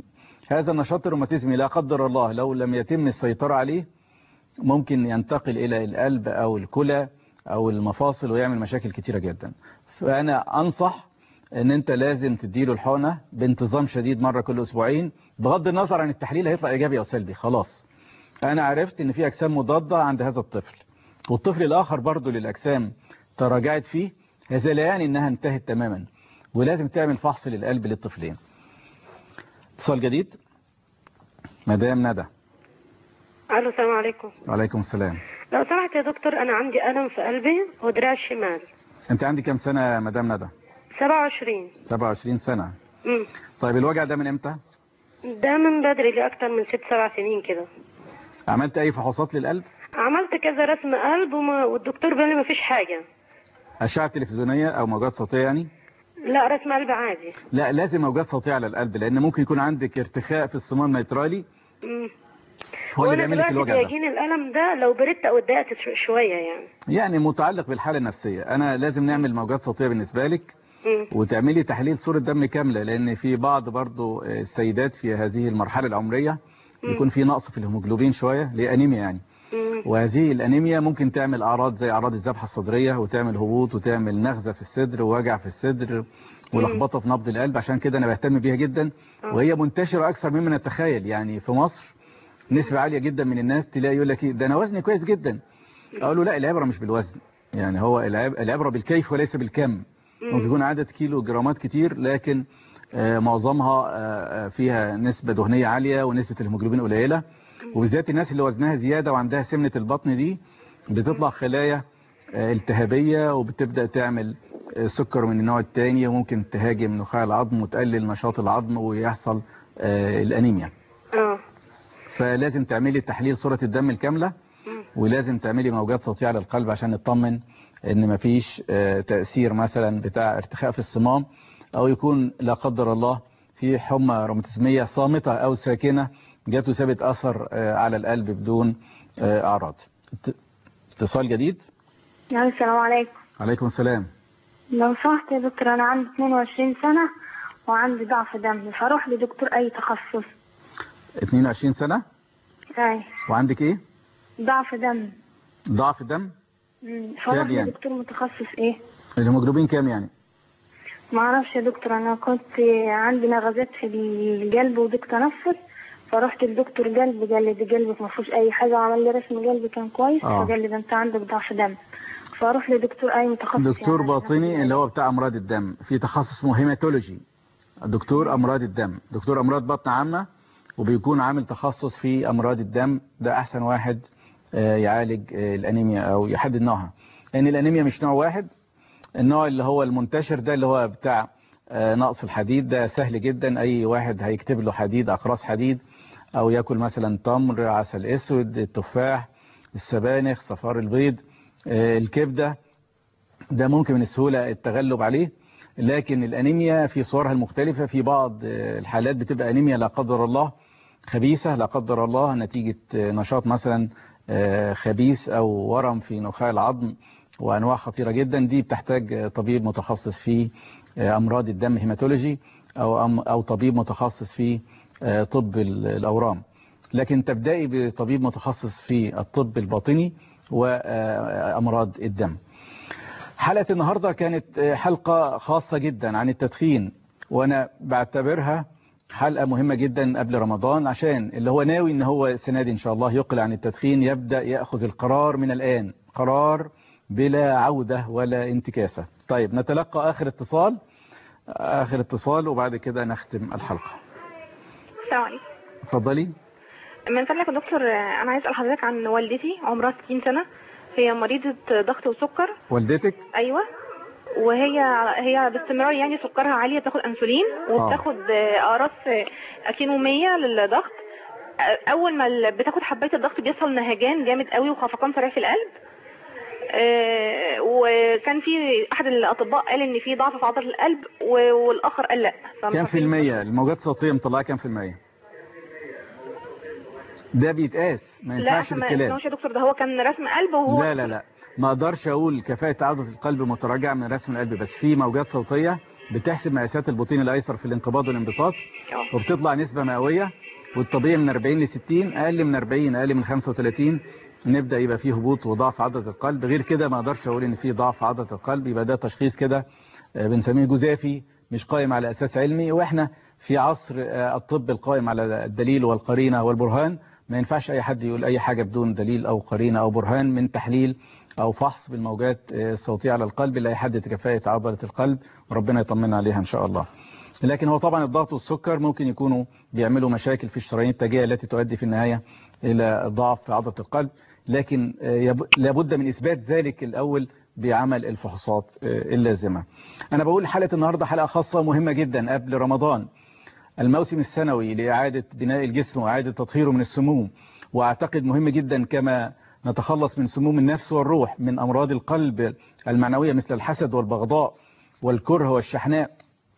هذا النشاط الروماتيزمي لا قدر الله لو لم يتم السيطرة عليه ممكن ينتقل إلى القلب أو الكلى أو المفاصل ويعمل مشاكل كتيرة جدا. فأنا أنصح أن أنت لازم تديله الحقنة بانتظام شديد مرة كل أسبوعين، بغض النظر عن التحليل هيطلع إيجابي أو سلبي. خلاص أنا عرفت أن في أجسام مضادة عند هذا الطفل، والطفل الآخر برضو للأجسام تراجعت فيه، هذا لا يعني أنها انتهت تماما، ولازم تعمل فحص للقلب للطفلين. اتصال جديد، مدام ندى. الو السلام عليكم. وعليكم السلام. لو سمحت يا دكتور انا عندي الم في قلبي ودراعي الشمال. انت عندك كام سنه يا مدام ندى؟ سبعة وعشرين. سبعة وعشرين سنه. امم طيب الوجع ده من امتى؟ ده من بدري، لي اكتر من ست سبع سنين كده. عملت اي فحوصات للقلب؟ عملت كذا رسم قلب وما والدكتور قال لي ما فيش حاجه. اشعه تلفزيونيه او موجات صوتيه يعني؟ لا رسم قلب عادي. لا لازم موجات صوتيه على القلب، لان ممكن يكون عندك ارتخاء في الصمام الميترالي. امم هو اللي بيعمل لك الوجع ده. بيجيني الالم ده لو بردت او اتضايقت شويه يعني. يعني متعلق بالحاله النفسيه. انا لازم نعمل موجات صوتيه بالنسبه لك مم. وتعملي تحليل صوره دم كامله، لان في بعض برضو السيدات في هذه المرحله العمريه يكون في نقص في الهيموجلوبين شويه، اللي انيميا يعني. مم. وهذه الانيميا ممكن تعمل اعراض زي اعراض الذبحه الصدريه، وتعمل هبوط، وتعمل نغزه في الصدر ووجع في الصدر ولخبطه في نبض القلب. عشان كده انا بهتم بيها جدا، وهي منتشره اكثر مما نتخيل. يعني في مصر نسبة عالية جدا من الناس تلاقي يقول لك ده انا وزني كويس جدا، اقول له لا العبرة مش بالوزن، يعني هو العبرة بالكيف وليس بالكم. ممكن يكون عدد كيلو جرامات كتير لكن معظمها فيها نسبة دهنية عالية ونسبة الهيموجلوبين قليلة، وبالذات الناس اللي وزنها زيادة وعندها سمنة البطن دي بتطلع خلايا التهابية وبتبدأ تعمل سكر من النوع الثاني، وممكن تهاجم نخاع العظم وتقلل نشاط العظم ويحصل الأنيميا. فلازم تعملي تحليل صورة الدم الكاملة، ولازم تعملي موجات صوتية على القلب عشان نطمن ان مفيش تأثير مثلا بتاع ارتخاء في الصمام، او يكون لا قدر الله في حمى روماتيزمية صامتة او ساكنة جات وسابت اثر على القلب بدون اعراض. اتصال جديد. السلام عليكم. عليكم السلام. لو سمحت يا دكتور انا عندي اثنين وعشرين سنة وعندي ضعف دم، فاروح لدكتور اي تخصص. اثنين وعشرين سنة؟ اي. وعندك ايه؟ ضعف دم. ضعف دم؟ امم فاروح يعني؟ لدكتور متخصص ايه؟ الهيموجلوبين كام يعني؟ ما اعرفش يا دكتور، انا كنت عندي نغزات في القلب وضيق تنفس، فرحت للدكتور قلب قال لي ده قلبك ما فيهوش اي حاجه، وعمل لي رسم قلبي كان كويس. آه. فقال لي ده انت عندك ضعف دم، فاروح لدكتور اي متخصص. دكتور يعني باطني اللي هو بتاع امراض الدم، في تخصص اسمه هيماتولوجي، دكتور امراض الدم، دكتور امراض بطن عامه وبيكون عامل تخصص في امراض الدم، ده احسن واحد يعالج الانيميا او يحدد نوعها، لان الانيميا مش نوع واحد. النوع اللي هو المنتشر ده اللي هو بتاع نقص الحديد، ده سهل جدا، اي واحد هيكتب له حديد، اقراص حديد، او ياكل مثلا تمر، عسل اسود، التفاح، السبانخ، صفار البيض، الكبده، ده ممكن من السهوله التغلب عليه. لكن الانيميا في صورها المختلفه، في بعض الحالات بتبقى انيميا لا قدر الله خبيثه، لا قدر الله نتيجه نشاط مثلا خبيث او ورم في نخاع العظم، وانواع خطيره جدا، دي بتحتاج طبيب متخصص في امراض الدم هيماتولوجي، او او طبيب متخصص في طب الاورام. لكن تبدأي بطبيب متخصص في الطب الباطني وامراض الدم. حلقة النهاردة كانت حلقة خاصة جدا عن التدخين، وانا بعتبرها حلقة مهمة جدا قبل رمضان، عشان اللي هو ناوي ان هو السنة دي ان شاء الله يقلع عن التدخين يبدأ يأخذ القرار من الآن، قرار بلا عودة ولا انتكاسة. طيب نتلقى آخر اتصال آخر اتصال وبعد كده نختم الحلقة. السلام عليكم. اتفضلي. من فضلك يا دكتور انا عايز اسال حضرتك عن والدتي، عمرها ستين سنة، هي مريضة ضغط وسكر. والدتك؟ ايوه، وهي هي باستمرار يعني سكرها عالية، بتاخد انسولين وبتاخد اقراص اكينومية للضغط. اول ما بتاخد حبايه الضغط بيحصل نهجان جامد قوي وخفقان سريع في القلب. آه وكان في احد الاطباء قال ان في ضعف في عضله القلب، والاخر قال لا. كم في المية الموجات الصوتيه مطلعه؟ كم في المية ده بيتقاس؟ ما ينفعش بالكلام. لا يا دكتور، ده هو كان رسم قلب وهو لا لا لا ما اقدرش اقول كفاءه عضله القلب متراجعه من رسم القلب، بس في موجات صوتيه بتحسب مقاسات البطين الايسر في الانقباض والانبساط وبتطلع نسبة مئوية، والطبيعي من أربعين ل ستين، اقل من أربعين اقل من خمسة وثلاثين نبدأ يبقى فيه هبوط وضعف عضلة القلب. غير كده ما اقدرش اقول ان فيه ضعف عضلة القلب، يبقى ده تشخيص كده بنسميه جزافي مش قائم على اساس علمي. واحنا في عصر الطب القائم على الدليل والقرينة والبرهان، ما ينفعش اي حد يقول اي حاجة بدون دليل او قرينة او برهان من تحليل او فحص بالموجات الصوتية على القلب اللي هيحدد كفاءة عضلة القلب وربنا يطمنا عليها ان شاء الله. لكن هو طبعا الضغط والسكر ممكن يكونوا بيعملوا مشاكل في الشرايين التاجية التي تؤدي في النهاية الى ضعف في عضلة القلب، لكن لابد من اثبات ذلك الاول بعمل الفحوصات اللازمة. انا بقول حلقة النهاردة حلقة خاصة مهمة جدا قبل رمضان، الموسم السنوي لإعادة بناء الجسم وإعادة تطهيره من السموم، واعتقد مهم جدا كما نتخلص من سموم النفس والروح من أمراض القلب المعنوية مثل الحسد والبغضاء والكره والشحناء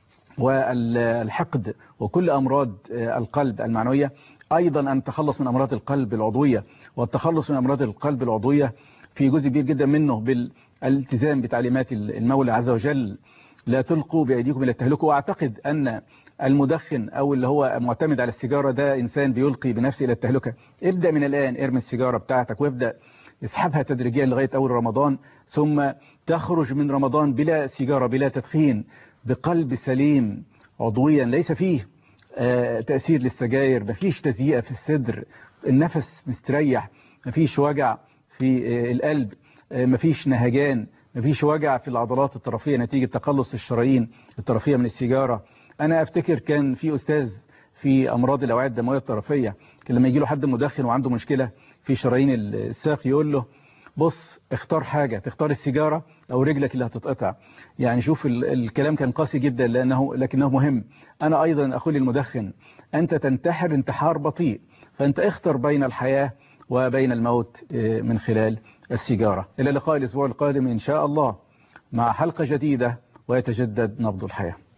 والحقد وكل أمراض القلب المعنوية، أيضا أن نتخلص من أمراض القلب العضوية. والتخلص من أمراض القلب العضوية في جزء كبير جدا منه بالالتزام بتعليمات المولى عز وجل، لا تلقوا بأيديكم إلى التهلكة. وأعتقد أن المدخن أو اللي هو معتمد على السيجارة ده إنسان بيلقي بنفسه إلى التهلكة. ابدأ من الآن، ارمي السيجارة بتاعتك وابدأ اسحبها تدريجيا لغاية أول رمضان، ثم تخرج من رمضان بلا سيجارة بلا تدخين بقلب سليم عضويا، ليس فيه آه تأثير للسجاير، مفيش تزيئة في الصدر، النفس مستريح، مفيش وجع في آه القلب، آه مفيش نهجان، مفيش وجع في العضلات الطرفية نتيجة تقلص الشرايين الطرفية من السيجارة. أنا أفتكر كان في أستاذ في أمراض الأوعية الدموية الطرفية كان لما يجي له حد مدخن وعنده مشكلة في شرايين الساق يقول له بص اختار حاجة، تختار السيجارة أو رجلك اللي هتتقطع. يعني شوف الكلام كان قاسي جدا لأنه لكنه مهم. أنا أيضا أقول للمدخن أنت تنتحر انتحار بطيء، فأنت اختر بين الحياة وبين الموت من خلال السيجارة. إلى اللقاء الأسبوع القادم إن شاء الله مع حلقة جديدة ويتجدد نبض الحياة.